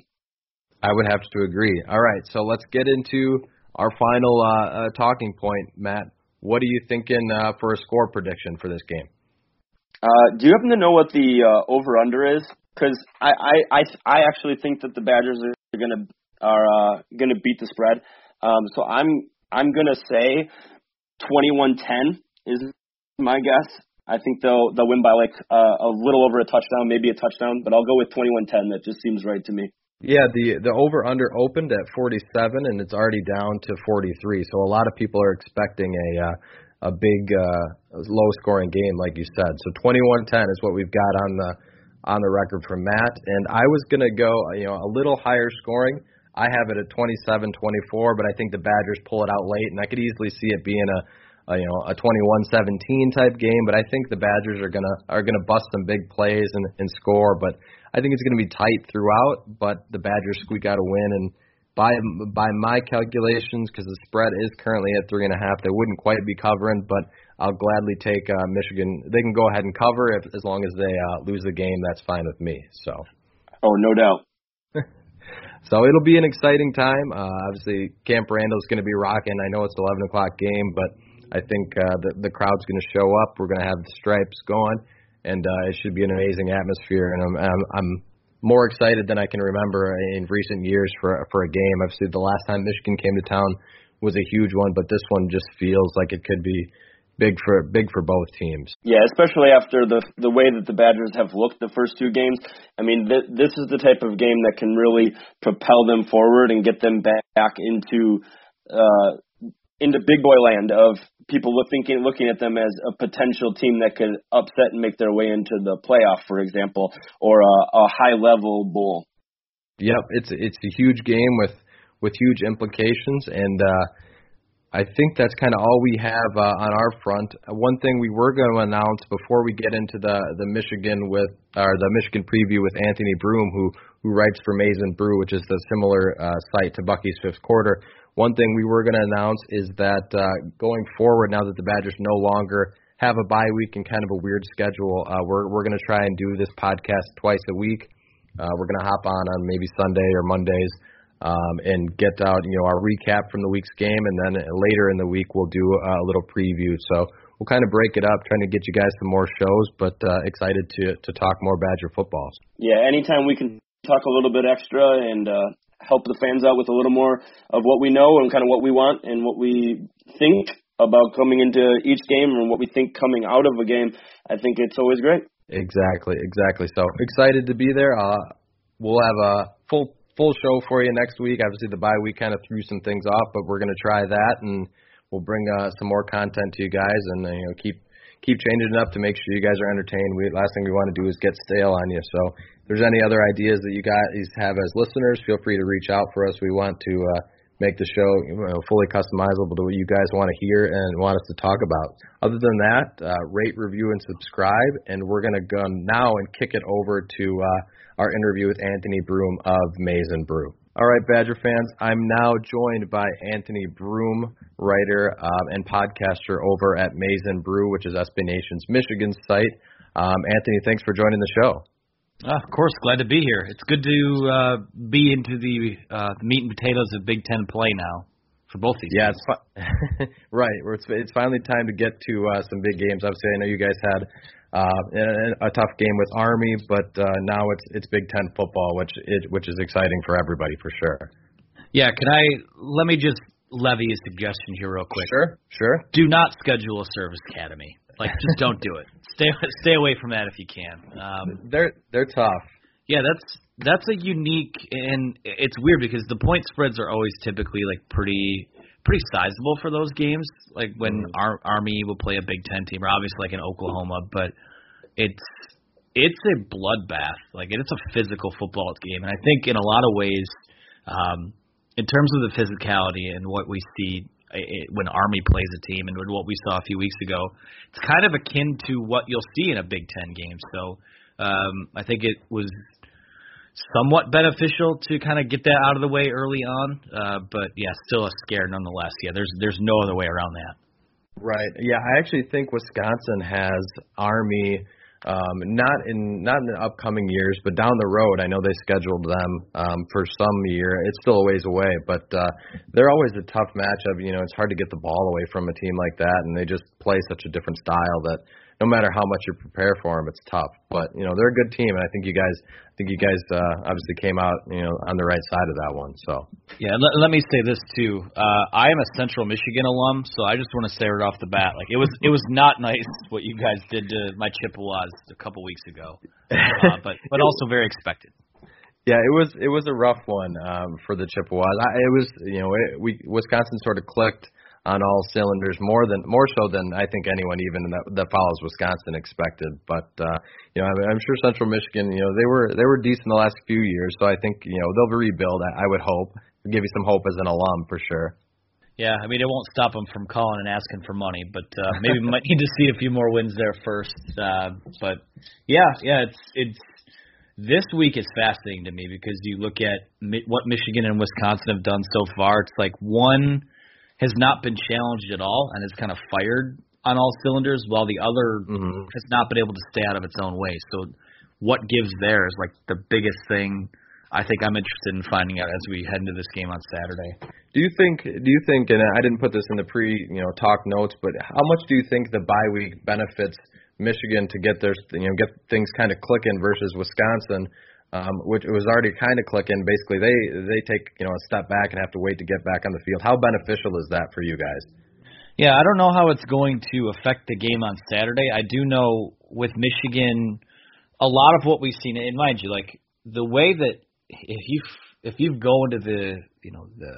I would have to agree. All right, so let's get into our final uh, uh, talking point, Matt. What are you thinking uh, for a score prediction for this game? Uh, do you happen to know what the uh, over/under is? Because I, I, I, I actually think that the Badgers are gonna are uh, gonna beat the spread. Um, so I'm I'm gonna say twenty-one ten is my guess. I think they'll they'll win by like uh, a little over a touchdown, maybe a touchdown, but I'll go with twenty-one ten. That just seems right to me. Yeah, the the over/under opened at forty-seven, and it's already down to forty-three. So a lot of people are expecting a uh, a big uh, low-scoring game, like you said. So twenty-one ten is what we've got on the on the record from Matt. And I was gonna go, you know, a little higher scoring. I have it at twenty-seven twenty-four, but I think the Badgers pull it out late, and I could easily see it being a, a you know a twenty-one seventeen type game. But I think the Badgers are gonna are gonna bust some big plays and, and score. But I think it's going to be tight throughout, but the Badgers squeak out a win. And by by my calculations, because the spread is currently at three and a half, they wouldn't quite be covering, but I'll gladly take uh, Michigan. They can go ahead and cover if, as long as they uh, lose the game. That's fine with me. So. Oh, no doubt. So it'll be an exciting time. Uh, obviously, Camp Randall's going to be rocking. I know it's an eleven o'clock game, but I think uh, the, the crowd's going to show up. We're going to have the stripes going. and uh, it should be an amazing atmosphere. And I'm, I'm, I'm more excited than I can remember in recent years for for a game. I've seen the last time Michigan came to town was a huge one, but this one just feels like it could be big for big for both teams. Yeah, especially after the the way that the Badgers have looked the first two games. I mean, th- this is the type of game that can really propel them forward and get them back into uh, into big boy land of people look, thinking looking at them as a potential team that could upset and make their way into the playoff, for example, or a, a high level bowl. Yep, it's it's a huge game with with huge implications, and uh, I think that's kind of all we have uh, on our front. One thing we were going to announce before we get into the the Michigan with or the Michigan preview with Anthony Broom, who who writes for Maize n Brew, which is the similar uh, site to Bucky's Fifth Quarter. One thing we were going to announce is that uh, going forward, now that the Badgers no longer have a bye week and kind of a weird schedule, uh, we're we're going to try and do this podcast twice a week. Uh, we're going to hop on on maybe Sunday or Mondays. Um, and get out, you know, our recap from the week's game, and then later in the week we'll do a little preview. So we'll kind of break it up, trying to get you guys some more shows, but uh, excited to to talk more Badger football. Yeah, anytime we can talk a little bit extra and uh, help the fans out with a little more of what we know and kind of what we want and what we think about coming into each game and what we think coming out of a game, I think it's always great. Exactly, exactly. So excited to be there. Uh, we'll have a full Full show for you next week. Obviously, the bye week kind of threw some things off, but we're going to try that, and we'll bring uh, some more content to you guys, and uh, you know, keep keep changing it up to make sure you guys are entertained. We, last thing we want to do is get stale on you. So, if there's any other ideas that you guys have as listeners, feel free to reach out for us. We want to uh, make the show you know, fully customizable to what you guys want to hear and want us to talk about. Other than that, uh, rate, review, and subscribe, and we're going to go now and kick it over to Uh, our interview with Anthony Broom of Maize n Brew. All right, Badger fans, I'm now joined by Anthony Broom, writer um, and podcaster over at Maize n Brew, which is S B Nation's Michigan site. Um, Anthony, thanks for joining the show. Uh, of course, glad to be here. It's good to uh, be into the, uh, the meat and potatoes of Big Ten play now for both these yeah, games. Yeah, it's fi- right. It's, it's finally time to get to uh, some big games. Obviously, I know you guys had Uh, a tough game with Army, but uh, now it's it's Big Ten football, which it, which is exciting for everybody for sure. Yeah, can I let me just levy a suggestion here real quick? Sure, sure. Do not schedule a service academy. Like, just don't do it. Stay stay away from that if you can. Um, they're they're tough. Yeah, that's that's a unique, and it's weird because the point spreads are always typically like pretty. pretty sizable for those games, like when our Army will play a Big Ten team, or obviously like in Oklahoma, but it's it's a bloodbath. Like, it's a physical football game, and I think in a lot of ways, um, in terms of the physicality and what we see it, when Army plays a team and what we saw a few weeks ago, it's kind of akin to what you'll see in a Big Ten game. So um, I think it was somewhat beneficial to kind of get that out of the way early on, uh, but yeah, still a scare nonetheless. Yeah, there's there's no other way around that. Right. Yeah, I actually think Wisconsin has Army um, not in not in the upcoming years, but down the road. I know they scheduled them um, for some year. It's still a ways away, but uh, they're always a tough matchup. You know, it's hard to get the ball away from a team like that, and they just play such a different style that no matter how much you prepare for them, it's tough. But you know, they're a good team, and I think you guys, I think you guys uh, obviously came out, you know, on the right side of that one. So yeah, let, let me say this too. Uh, I am a Central Michigan alum, so I just want to say right off the bat, like it was, it was not nice what you guys did to my Chippewas a couple weeks ago, uh, but but also very expected. Yeah, it was it was a rough one um, for the Chippewas. I, it was, you know, it, we Wisconsin sort of clicked on all cylinders, more than more so than I think anyone even that, that follows Wisconsin expected. But uh, you know, I'm sure Central Michigan, you know, they were they were decent the last few years, so I think you know they'll rebuild. I, I would hope, I'll give you some hope as an alum for sure. Yeah, I mean, it won't stop them from calling and asking for money, but uh, maybe we might need to see a few more wins there first. Uh, but yeah, yeah, it's it's this week is fascinating to me because you look at mi- what Michigan and Wisconsin have done so far. It's like one has not been challenged at all and is kind of fired on all cylinders, while the other mm-hmm. has not been able to stay out of its own way. So what gives there is like the biggest thing I think I'm interested in finding out as we head into this game on Saturday. Do you think, do you think, and I didn't put this in the pre, you know, talk notes, but how much do you think the bye week benefits Michigan to get their you know get things kind of clicking versus Wisconsin, um, which was already kind of clicking. Basically, they they take you know a step back and have to wait to get back on the field. How beneficial is that for you guys? Yeah, I don't know how it's going to affect the game on Saturday. I do know with Michigan, a lot of what we've seen, and mind you, like the way that if you if you go into the you know the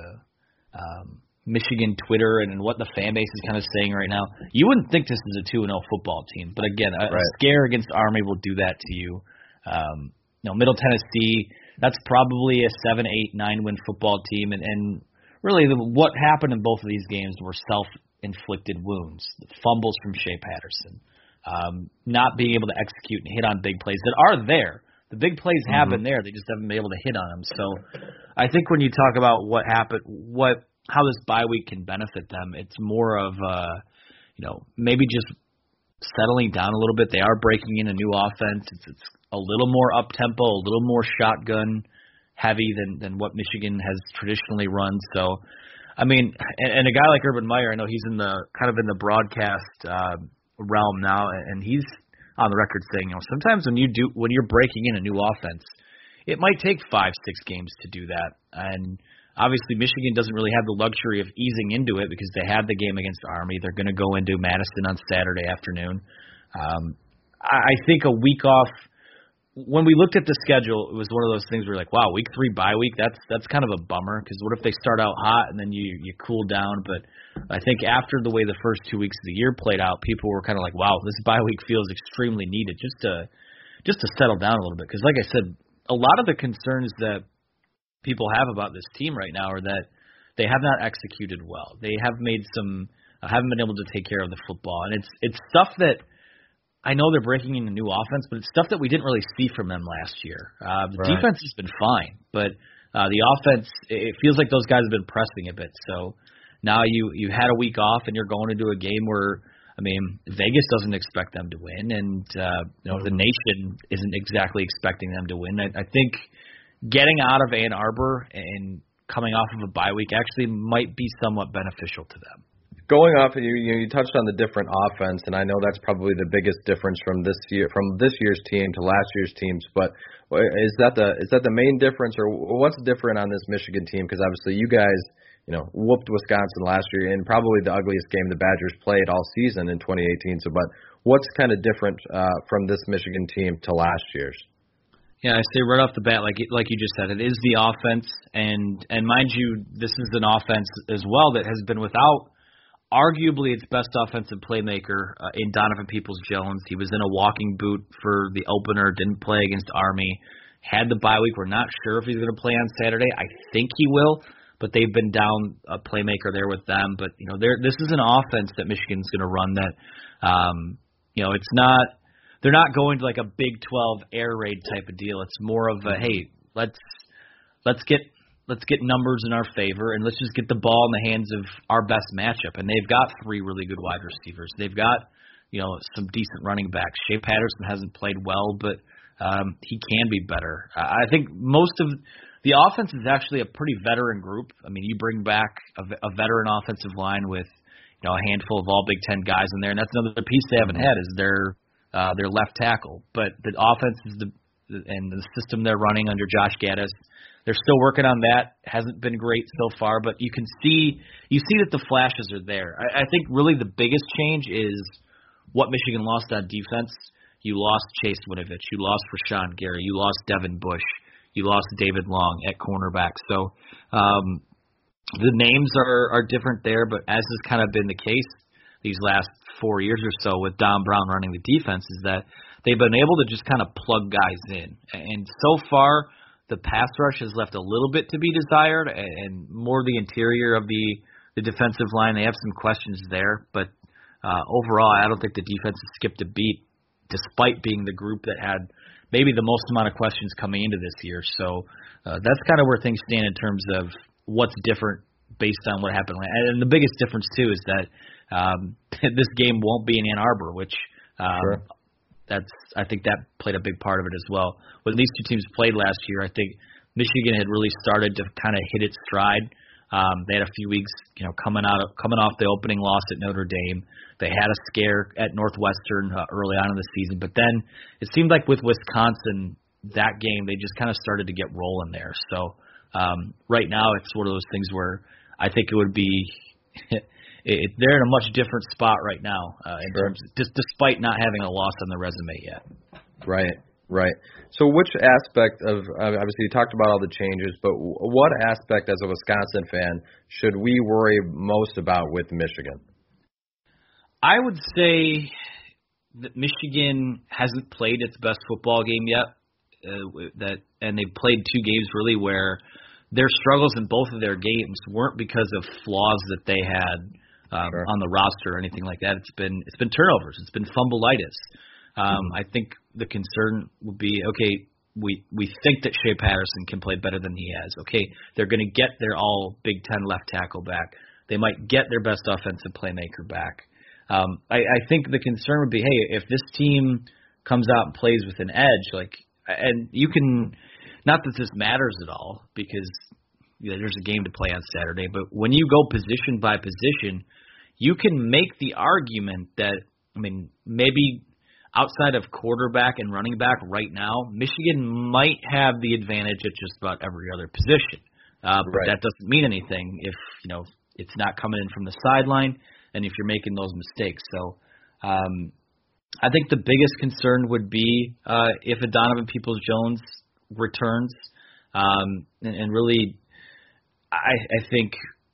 um, Michigan Twitter and what the fan base is kind of saying right now, you wouldn't think this is a two and oh football team. But again, a, right. a scare against Army will do that to you. Um, you know, Middle Tennessee, that's probably a seven, eight, nine win football team, and, and really the, what happened in both of these games were self-inflicted wounds, the fumbles from Shea Patterson, um, not being able to execute and hit on big plays that are there. The big plays have mm-hmm. been there; they just haven't been able to hit on them. So, I think when you talk about what happened, what how this bye week can benefit them, it's more of uh, you know maybe just settling down a little bit. They are breaking in a new offense. It's, it's a little more up tempo, a little more shotgun heavy than than what Michigan has traditionally run. So, I mean, and, and a guy like Urban Meyer, I know he's in the kind of in the broadcast uh, realm now, and he's on the record saying, you know, sometimes when you do when you're breaking in a new offense, it might take five, six games to do that. And obviously, Michigan doesn't really have the luxury of easing into it because they had the game against Army. They're going to go into Madison on Saturday afternoon. Um, I think a week off. When we looked at the schedule, it was one of those things where you're like, wow, week three bye week, that's that's kind of a bummer because what if they start out hot and then you, you cool down? But I think after the way the first two weeks of the year played out, people were kind of like, wow, this bye week feels extremely needed just to just to settle down a little bit. Because like I said, a lot of the concerns that people have about this team right now are that they have not executed well. They have made some uh, haven't been able to take care of the football, and it's it's stuff that I know they're breaking in a new offense, but it's stuff that we didn't really see from them last year. Uh, the right. defense has been fine, but uh, the offense, it feels like those guys have been pressing a bit. So now you you had a week off, and you're going into a game where, I mean, Vegas doesn't expect them to win, and uh, you know the nation isn't exactly expecting them to win. I, I think getting out of Ann Arbor and coming off of a bye week actually might be somewhat beneficial to them. Going off, you you touched on the different offense, and I know that's probably the biggest difference from this year from this year's team to last year's teams. But is that the is that the main difference, or what's different on this Michigan team? Because obviously you guys, you know, whooped Wisconsin last year in probably the ugliest game the Badgers played all season in twenty eighteen. So, but what's kind of different uh, from this Michigan team to last year's? Yeah, I say right off the bat, like like you just said, it is the offense, and and mind you, this is an offense as well that has been without arguably its best offensive playmaker uh, in Donovan Peoples-Jones. He was in a walking boot for the opener, didn't play against Army, had the bye week. We're not sure if he's going to play on Saturday. I think he will, but they've been down a playmaker there with them. But, you know, this is an offense that Michigan's going to run that, um, you know, it's not – they're not going to like a Big twelve air raid type of deal. It's more of a, hey, let's let's get – let's get numbers in our favor, and let's just get the ball in the hands of our best matchup. And they've got three really good wide receivers. They've got, you know, some decent running backs. Shea Patterson hasn't played well, but um, he can be better. I think most of the offense is actually a pretty veteran group. I mean, you bring back a, a veteran offensive line with, you know, a handful of all Big Ten guys in there, and that's another piece they haven't had is their uh, their left tackle. But the offense is the and the system they're running under Josh Gaddis. They're still working on that. Hasn't been great so far, but you can see you see that the flashes are there. I, I think really the biggest change is what Michigan lost on defense. You lost Chase Winovich. You lost Rashawn Gary. You lost Devin Bush. You lost David Long at cornerback. So um, the names are, are different there, but as has kind of been the case these last four years or so with Don Brown running the defense is that they've been able to just kind of plug guys in. And so far, the pass rush has left a little bit to be desired, and more the interior of the, the defensive line. They have some questions there, but uh, overall, I don't think the defense has skipped a beat, despite being the group that had maybe the most amount of questions coming into this year. So uh, that's kind of where things stand in terms of what's different based on what happened. And the biggest difference, too, is that um, this game won't be in Ann Arbor, which um, sure. That's I think that played a big part of it as well. When these two teams played last year, I think Michigan had really started to kind of hit its stride Um, they had a few weeks, you know, coming out of, coming off the opening loss at Notre Dame. They had a scare at Northwestern uh, early on in the season, but then it seemed like with Wisconsin, that game they just kind of started to get rolling there. So um, right now it's one of those things where I think it would be it, they're in a much different spot right now uh, in sure. terms of, just despite not having a loss on the resume yet. Right. Right. So which aspect of, obviously you talked about all the changes, but what aspect as a Wisconsin fan should we worry most about with Michigan? I would say that Michigan hasn't played its best football game yet. Uh, that and they've played two games really where their struggles in both of their games weren't because of flaws that they had um, sure. on the roster or anything like that. It's been it's been turnovers. It's been fumbleitis. Um, I think the concern would be, okay, we we think that Shea Patterson can play better than he has. Okay, they're going to get their all Big Ten left tackle back. They might get their best offensive playmaker back. Um, I, I think the concern would be, hey, if this team comes out and plays with an edge, like, and you can, not that this matters at all because you know, there's a game to play on Saturday, but when you go position by position, you can make the argument that, I mean, maybe outside of quarterback and running back right now, Michigan might have the advantage at just about every other position. Uh, but right. that doesn't mean anything if, you know, it's not coming in from the sideline and if you're making those mistakes. So um, I think the biggest concern would be uh, if a Donovan Peoples-Jones returns. Um, and, and really, I, I think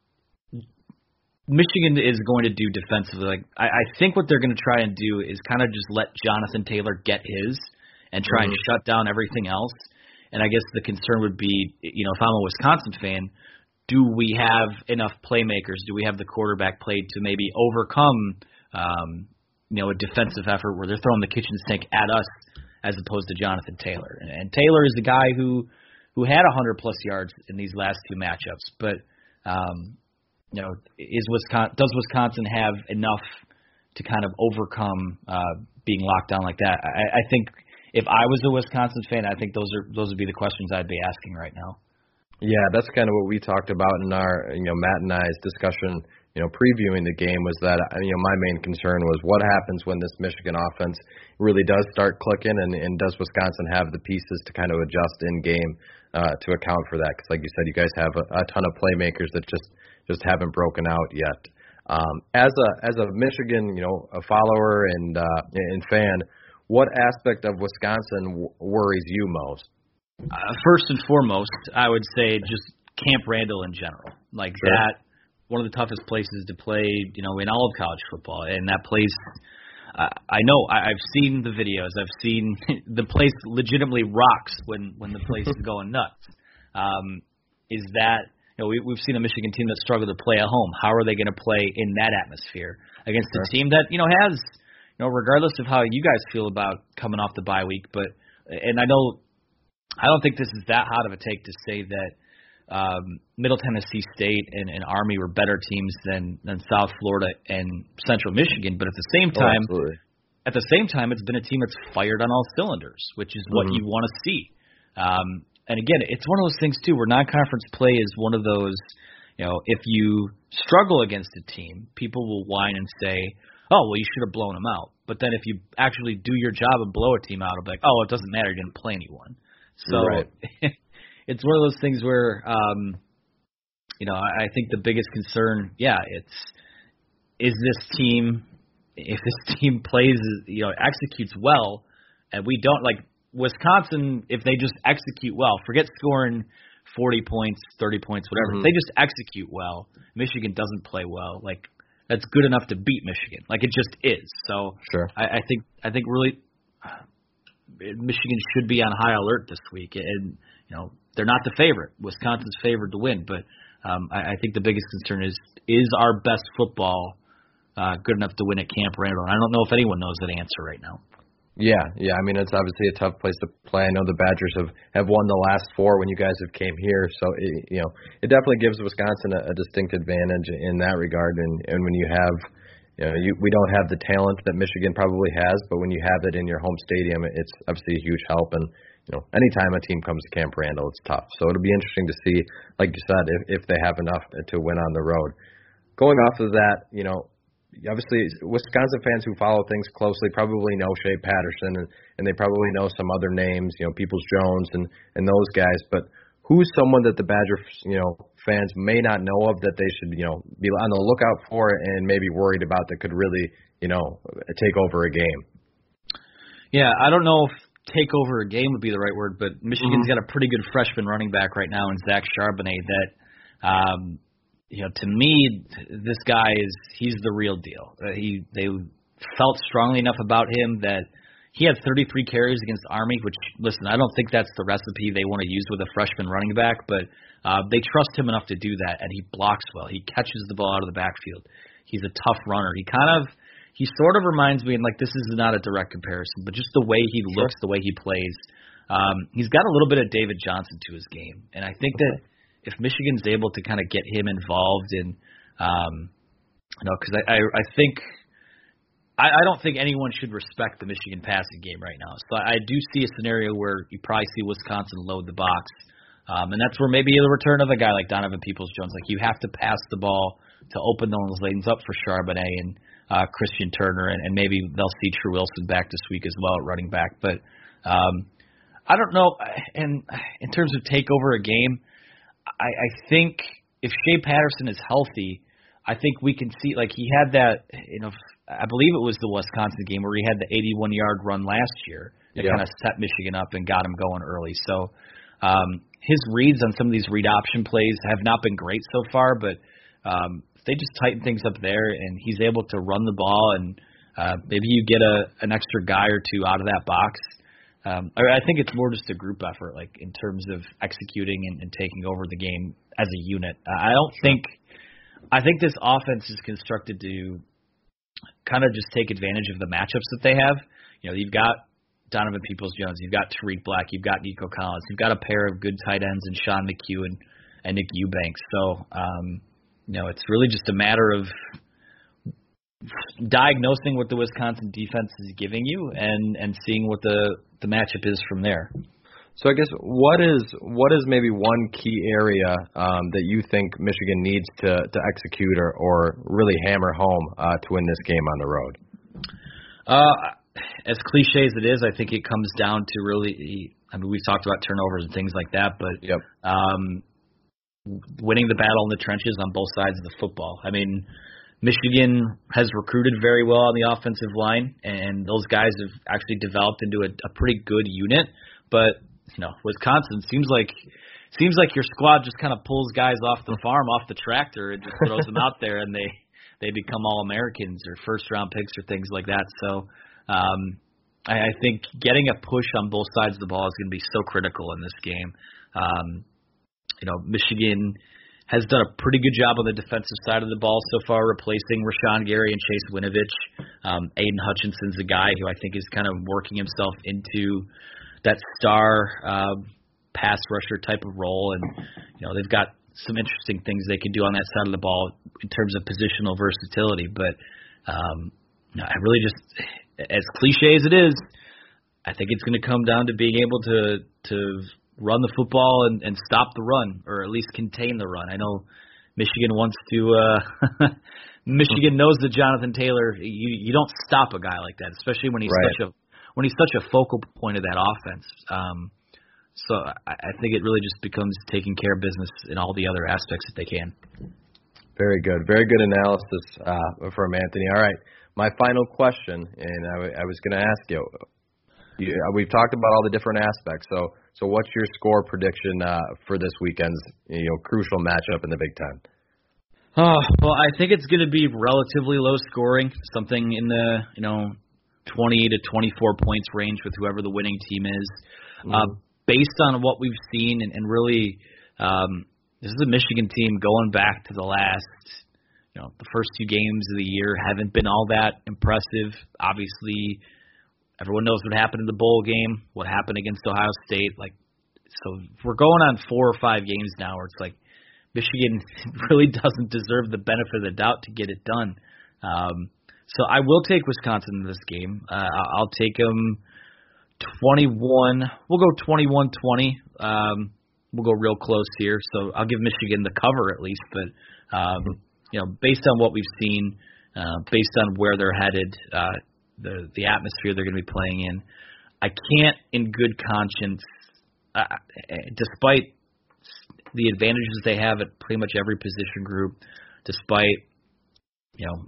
Michigan is going to do defensively. Like I, I think what they're going to try and do is kind of just let Jonathan Taylor get his and try mm-hmm. and shut down everything else. And I guess the concern would be, you know, if I'm a Wisconsin fan, do we have enough playmakers? Do we have the quarterback play to maybe overcome, um, you know, a defensive effort where they're throwing the kitchen sink at us as opposed to Jonathan Taylor? And, and Taylor is the guy who who had one hundred plus yards in these last two matchups, but um, you know, is Wisconsin does Wisconsin have enough to kind of overcome uh, being locked down like that? I, I think if I was a Wisconsin fan, I think those are those would be the questions I'd be asking right now. Yeah, that's kind of what we talked about in our, you know, Matt and I's discussion, you know, previewing the game was that, you know, my main concern was what happens when this Michigan offense really does start clicking, and, and does Wisconsin have the pieces to kind of adjust in game uh, to account for that? Because like you said, you guys have a, a ton of playmakers that just just haven't broken out yet. Um, as a as a Michigan, you know, a follower and uh, and fan, what aspect of Wisconsin w- worries you most? Uh, first and foremost, I would say just Camp Randall in general. Like sure. that, one of the toughest places to play, you know, in all of college football. And that place, uh, I know, I, I've seen the videos. I've seen the place legitimately rocks when, when the place is going nuts. Um, is that, you know, we, we've seen a Michigan team that struggled to play at home. How are they going to play in that atmosphere against sure. a team that, you know, has, you know, regardless of how you guys feel about coming off the bye week, but, and I know, I don't think this is that hot of a take to say that um, Middle Tennessee State and, and Army were better teams than, than South Florida and Central Michigan, but at the same time, oh, at the same time, it's been a team that's fired on all cylinders, which is what mm-hmm. you want to see. Um, and again, it's one of those things too, where non-conference play is one of those. You know, if you struggle against a team, people will whine and say, "Oh, well, you should have blown them out." But then if you actually do your job and blow a team out, it'll be like, "Oh, it doesn't matter, you didn't play anyone." So right. it's one of those things where, um, you know, I, I think the biggest concern, yeah, it's is this team, if this team plays, you know, executes well, and we don't, like Wisconsin, if they just execute well, forget scoring forty points, thirty points, whatever, mm-hmm. if they just execute well, Michigan doesn't play well, like that's good enough to beat Michigan. Like it just is. So sure. I, I think I think really Michigan should be on high alert this week, and you know they're not the favorite. Wisconsin's favored to win, but um, I, I think the biggest concern is is our best football uh, good enough to win at Camp Randall? And I don't know if anyone knows that answer right now. Yeah, yeah. I mean, it's obviously a tough place to play. I know the Badgers have, have won the last four when you guys have came here, so it, you know it definitely gives Wisconsin a, a distinct advantage in that regard. And, and when you have You know, you, we don't have the talent that Michigan probably has, but when you have it in your home stadium, it's obviously a huge help. And you know, anytime a team comes to Camp Randall, it's tough. So it'll be interesting to see, like you said, if, if they have enough to win on the road. Going off of that, you know, obviously Wisconsin fans who follow things closely probably know Shea Patterson, and, and they probably know some other names, you know, Peoples-Jones and, and those guys. But who's someone that the Badger, you know, fans may not know of that they should, you know, be on the lookout for and maybe worried about that could really, you know, take over a game? Yeah, I don't know if take over a game would be the right word, but Michigan's mm-hmm. got a pretty good freshman running back right now in Zach Charbonnet that, um, you know, to me, this guy is, he's the real deal. Uh, he, they felt strongly enough about him that he had thirty-three carries against Army, which, listen, I don't think that's the recipe they want to use with a freshman running back, but uh, they trust him enough to do that, and he blocks well. He catches the ball out of the backfield. He's a tough runner. He kind of, he sort of reminds me, and like this is not a direct comparison, but just the way he looks, sure. the way he plays. Um, he's got a little bit of David Johnson to his game, and I think okay. that if Michigan's able to kind of get him involved in, um, you know, because I, I, I think I, I don't think anyone should respect the Michigan passing game right now. So I, I do see a scenario where you probably see Wisconsin load the box, um, and that's where maybe the return of a guy like Donovan Peoples-Jones. Like you have to pass the ball to open those lanes up for Charbonnet and uh, Christian Turner, and, and maybe they'll see True Wilson back this week as well at running back. But um, I don't know. And in terms of take over a game, I, I think if Shea Patterson is healthy, I think we can see, like he had that, you know, I believe it was the Wisconsin game where he had the eighty-one-yard run last year that yeah. kind of set Michigan up and got him going early. So um, his reads on some of these read option plays have not been great so far, but um, if they just tighten things up there and he's able to run the ball and uh, maybe you get a an extra guy or two out of that box. Um, I think it's more just a group effort, like in terms of executing and, and taking over the game as a unit. I don't sure. think – I think this offense is constructed to kind of just take advantage of the matchups that they have. You know, you've got Donovan Peoples-Jones, you've got Tariq Black, you've got Nico Collins, you've got a pair of good tight ends in Sean McHugh and, and Nick Eubanks. So, um, you know, it's really just a matter of – diagnosing what the Wisconsin defense is giving you and, and seeing what the, the matchup is from there. So I guess what is what is maybe one key area um, that you think Michigan needs to, to execute or, or really hammer home uh, to win this game on the road? Uh, as cliche as it is, I think it comes down to really, I mean, we've talked about turnovers and things like that, but yep. um, winning the battle in the trenches on both sides of the football. I mean, Michigan has recruited very well on the offensive line, and those guys have actually developed into a, a pretty good unit. But you know, Wisconsin seems like seems like your squad just kind of pulls guys off the farm, off the tractor, and just throws them out there, and they they become all Americans or first round picks or things like that. So um, I, I think getting a push on both sides of the ball is going to be so critical in this game. Um, you know, Michigan has done a pretty good job on the defensive side of the ball so far, replacing Rashawn Gary and Chase Winovich. Um, Aiden Hutchinson's a guy who I think is kind of working himself into that star uh, pass rusher type of role. And, you know, they've got some interesting things they can do on that side of the ball in terms of positional versatility. But um, no, I really just, as cliche as it is, I think it's going to come down to being able to to run the football and, and stop the run, or at least contain the run. I know Michigan wants to uh, – Michigan knows that Jonathan Taylor, you, you don't stop a guy like that, especially when he's right. such a when he's such a focal point of that offense. Um, so I, I think it really just becomes taking care of business in all the other aspects that they can. Very good. Very good analysis uh, from Anthony. All right, my final question, and I, w- I was going to ask you, you, we've talked about all the different aspects, so so what's your score prediction uh, for this weekend's you know crucial matchup in the Big Ten? Oh, well, I think it's going to be relatively low scoring, something in the you know twenty to twenty-four points range with whoever the winning team is. Mm-hmm. Uh, based on what we've seen, and, and really, um, this is a Michigan team going back to the last, you know, the first two games of the year haven't been all that impressive. Obviously, everyone knows what happened in the bowl game, what happened against Ohio State. Like, so we're going on four or five games now where it's like Michigan really doesn't deserve the benefit of the doubt to get it done. Um, so I will take Wisconsin in this game. Uh, I'll take them twenty-one. We'll go twenty-one twenty. Um, we'll go real close here. So I'll give Michigan the cover at least. But um, you know, based on what we've seen, uh, based on where they're headed, uh, the the atmosphere they're going to be playing in, I can't, in good conscience, uh, despite the advantages they have at pretty much every position group, despite, you know,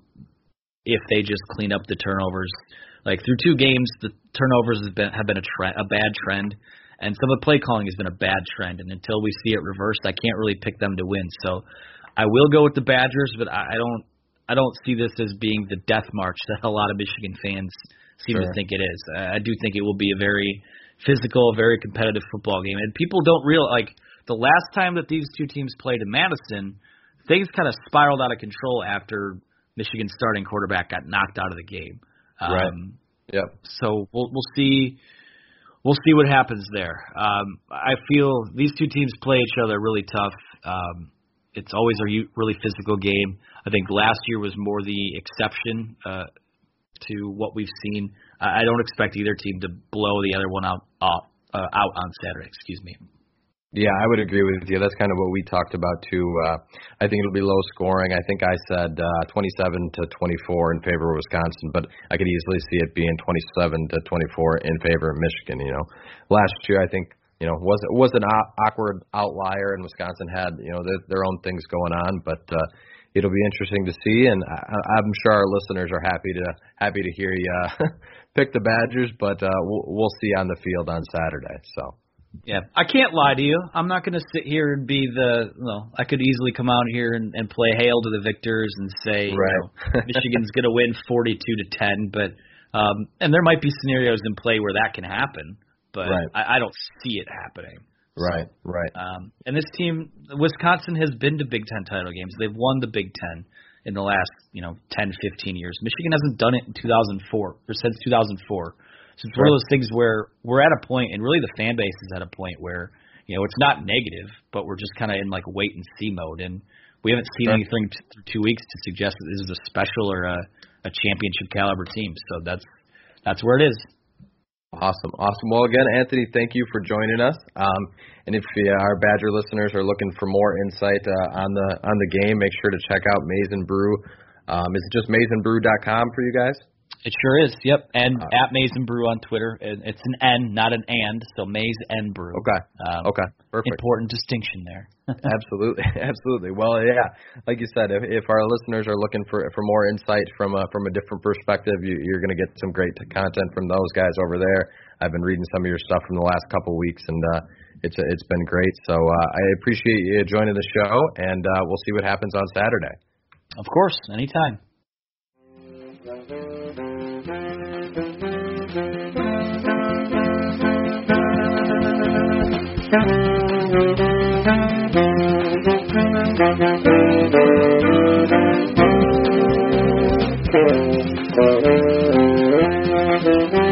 if they just clean up the turnovers. Like through two games, the turnovers have been have been a trend, a bad trend, and some of the play calling has been a bad trend. And until we see it reversed, I can't really pick them to win. So I will go with the Badgers, but I don't I don't see this as being the death march that a lot of Michigan fans seem sure. to think it is. I do think it will be a very physical, very competitive football game, and people don't realize like the last time that these two teams played in Madison, things kind of spiraled out of control after Michigan's starting quarterback got knocked out of the game. Um, right. Yep. So we'll we'll see we'll see what happens there. Um, I feel these two teams play each other really tough. Um, it's always a really physical game. I think last year was more the exception uh, to what we've seen. I don't expect either team to blow the other one out uh, out on Saturday. Excuse me. Yeah, I would agree with you. That's kind of what we talked about too. Uh, I think it'll be low scoring. I think I said uh, twenty-seven to twenty-four in favor of Wisconsin, but I could easily see it being twenty-seven to twenty-four in favor of Michigan. You know, last year I think you know was was an awkward outlier, and Wisconsin had you know their, their own things going on, but uh, it'll be interesting to see. And I, I'm sure our listeners are happy to happy to hear you uh, pick the Badgers, but uh, we'll, we'll see on the field on Saturday. So. Yeah, I can't lie to you. I'm not going to sit here and be the, well, I could easily come out here and, and play hail to the victors and say, right. you know, Michigan's going to win forty-two to ten, but, um, and there might be scenarios in play where that can happen, but right. I, I don't see it happening. Right, so, right. Um, and this team, Wisconsin has been to Big Ten title games. They've won the Big Ten in the last, you know, ten, fifteen years. Michigan hasn't done it in two thousand four, or since two thousand four. So it's one of those things where we're at a point, and really the fan base is at a point where, you know, it's not negative, but we're just kind of in like wait and see mode, and we haven't seen sure. anything t- through two weeks to suggest that this is a special or a, a championship caliber team. So that's that's where it is. Awesome, awesome. Well, again, Anthony, thank you for joining us. Um, and if uh, our Badger listeners are looking for more insight uh, on the on the game, make sure to check out Maize n Brew. Um, is it just maize n brew dot com for you guys? It sure is. Yep, and uh, at Maize n Brew on Twitter. It's an N, not an and. So Maize n Brew. Okay. Um, okay. Perfect. Important distinction there. Absolutely, absolutely. Well, yeah, like you said, if, if our listeners are looking for for more insight from a from a different perspective, you, you're going to get some great content from those guys over there. I've been reading some of your stuff from the last couple of weeks, and uh, it's it's been great. So uh, I appreciate you joining the show, and uh, we'll see what happens on Saturday. Of course, anytime. Thank you.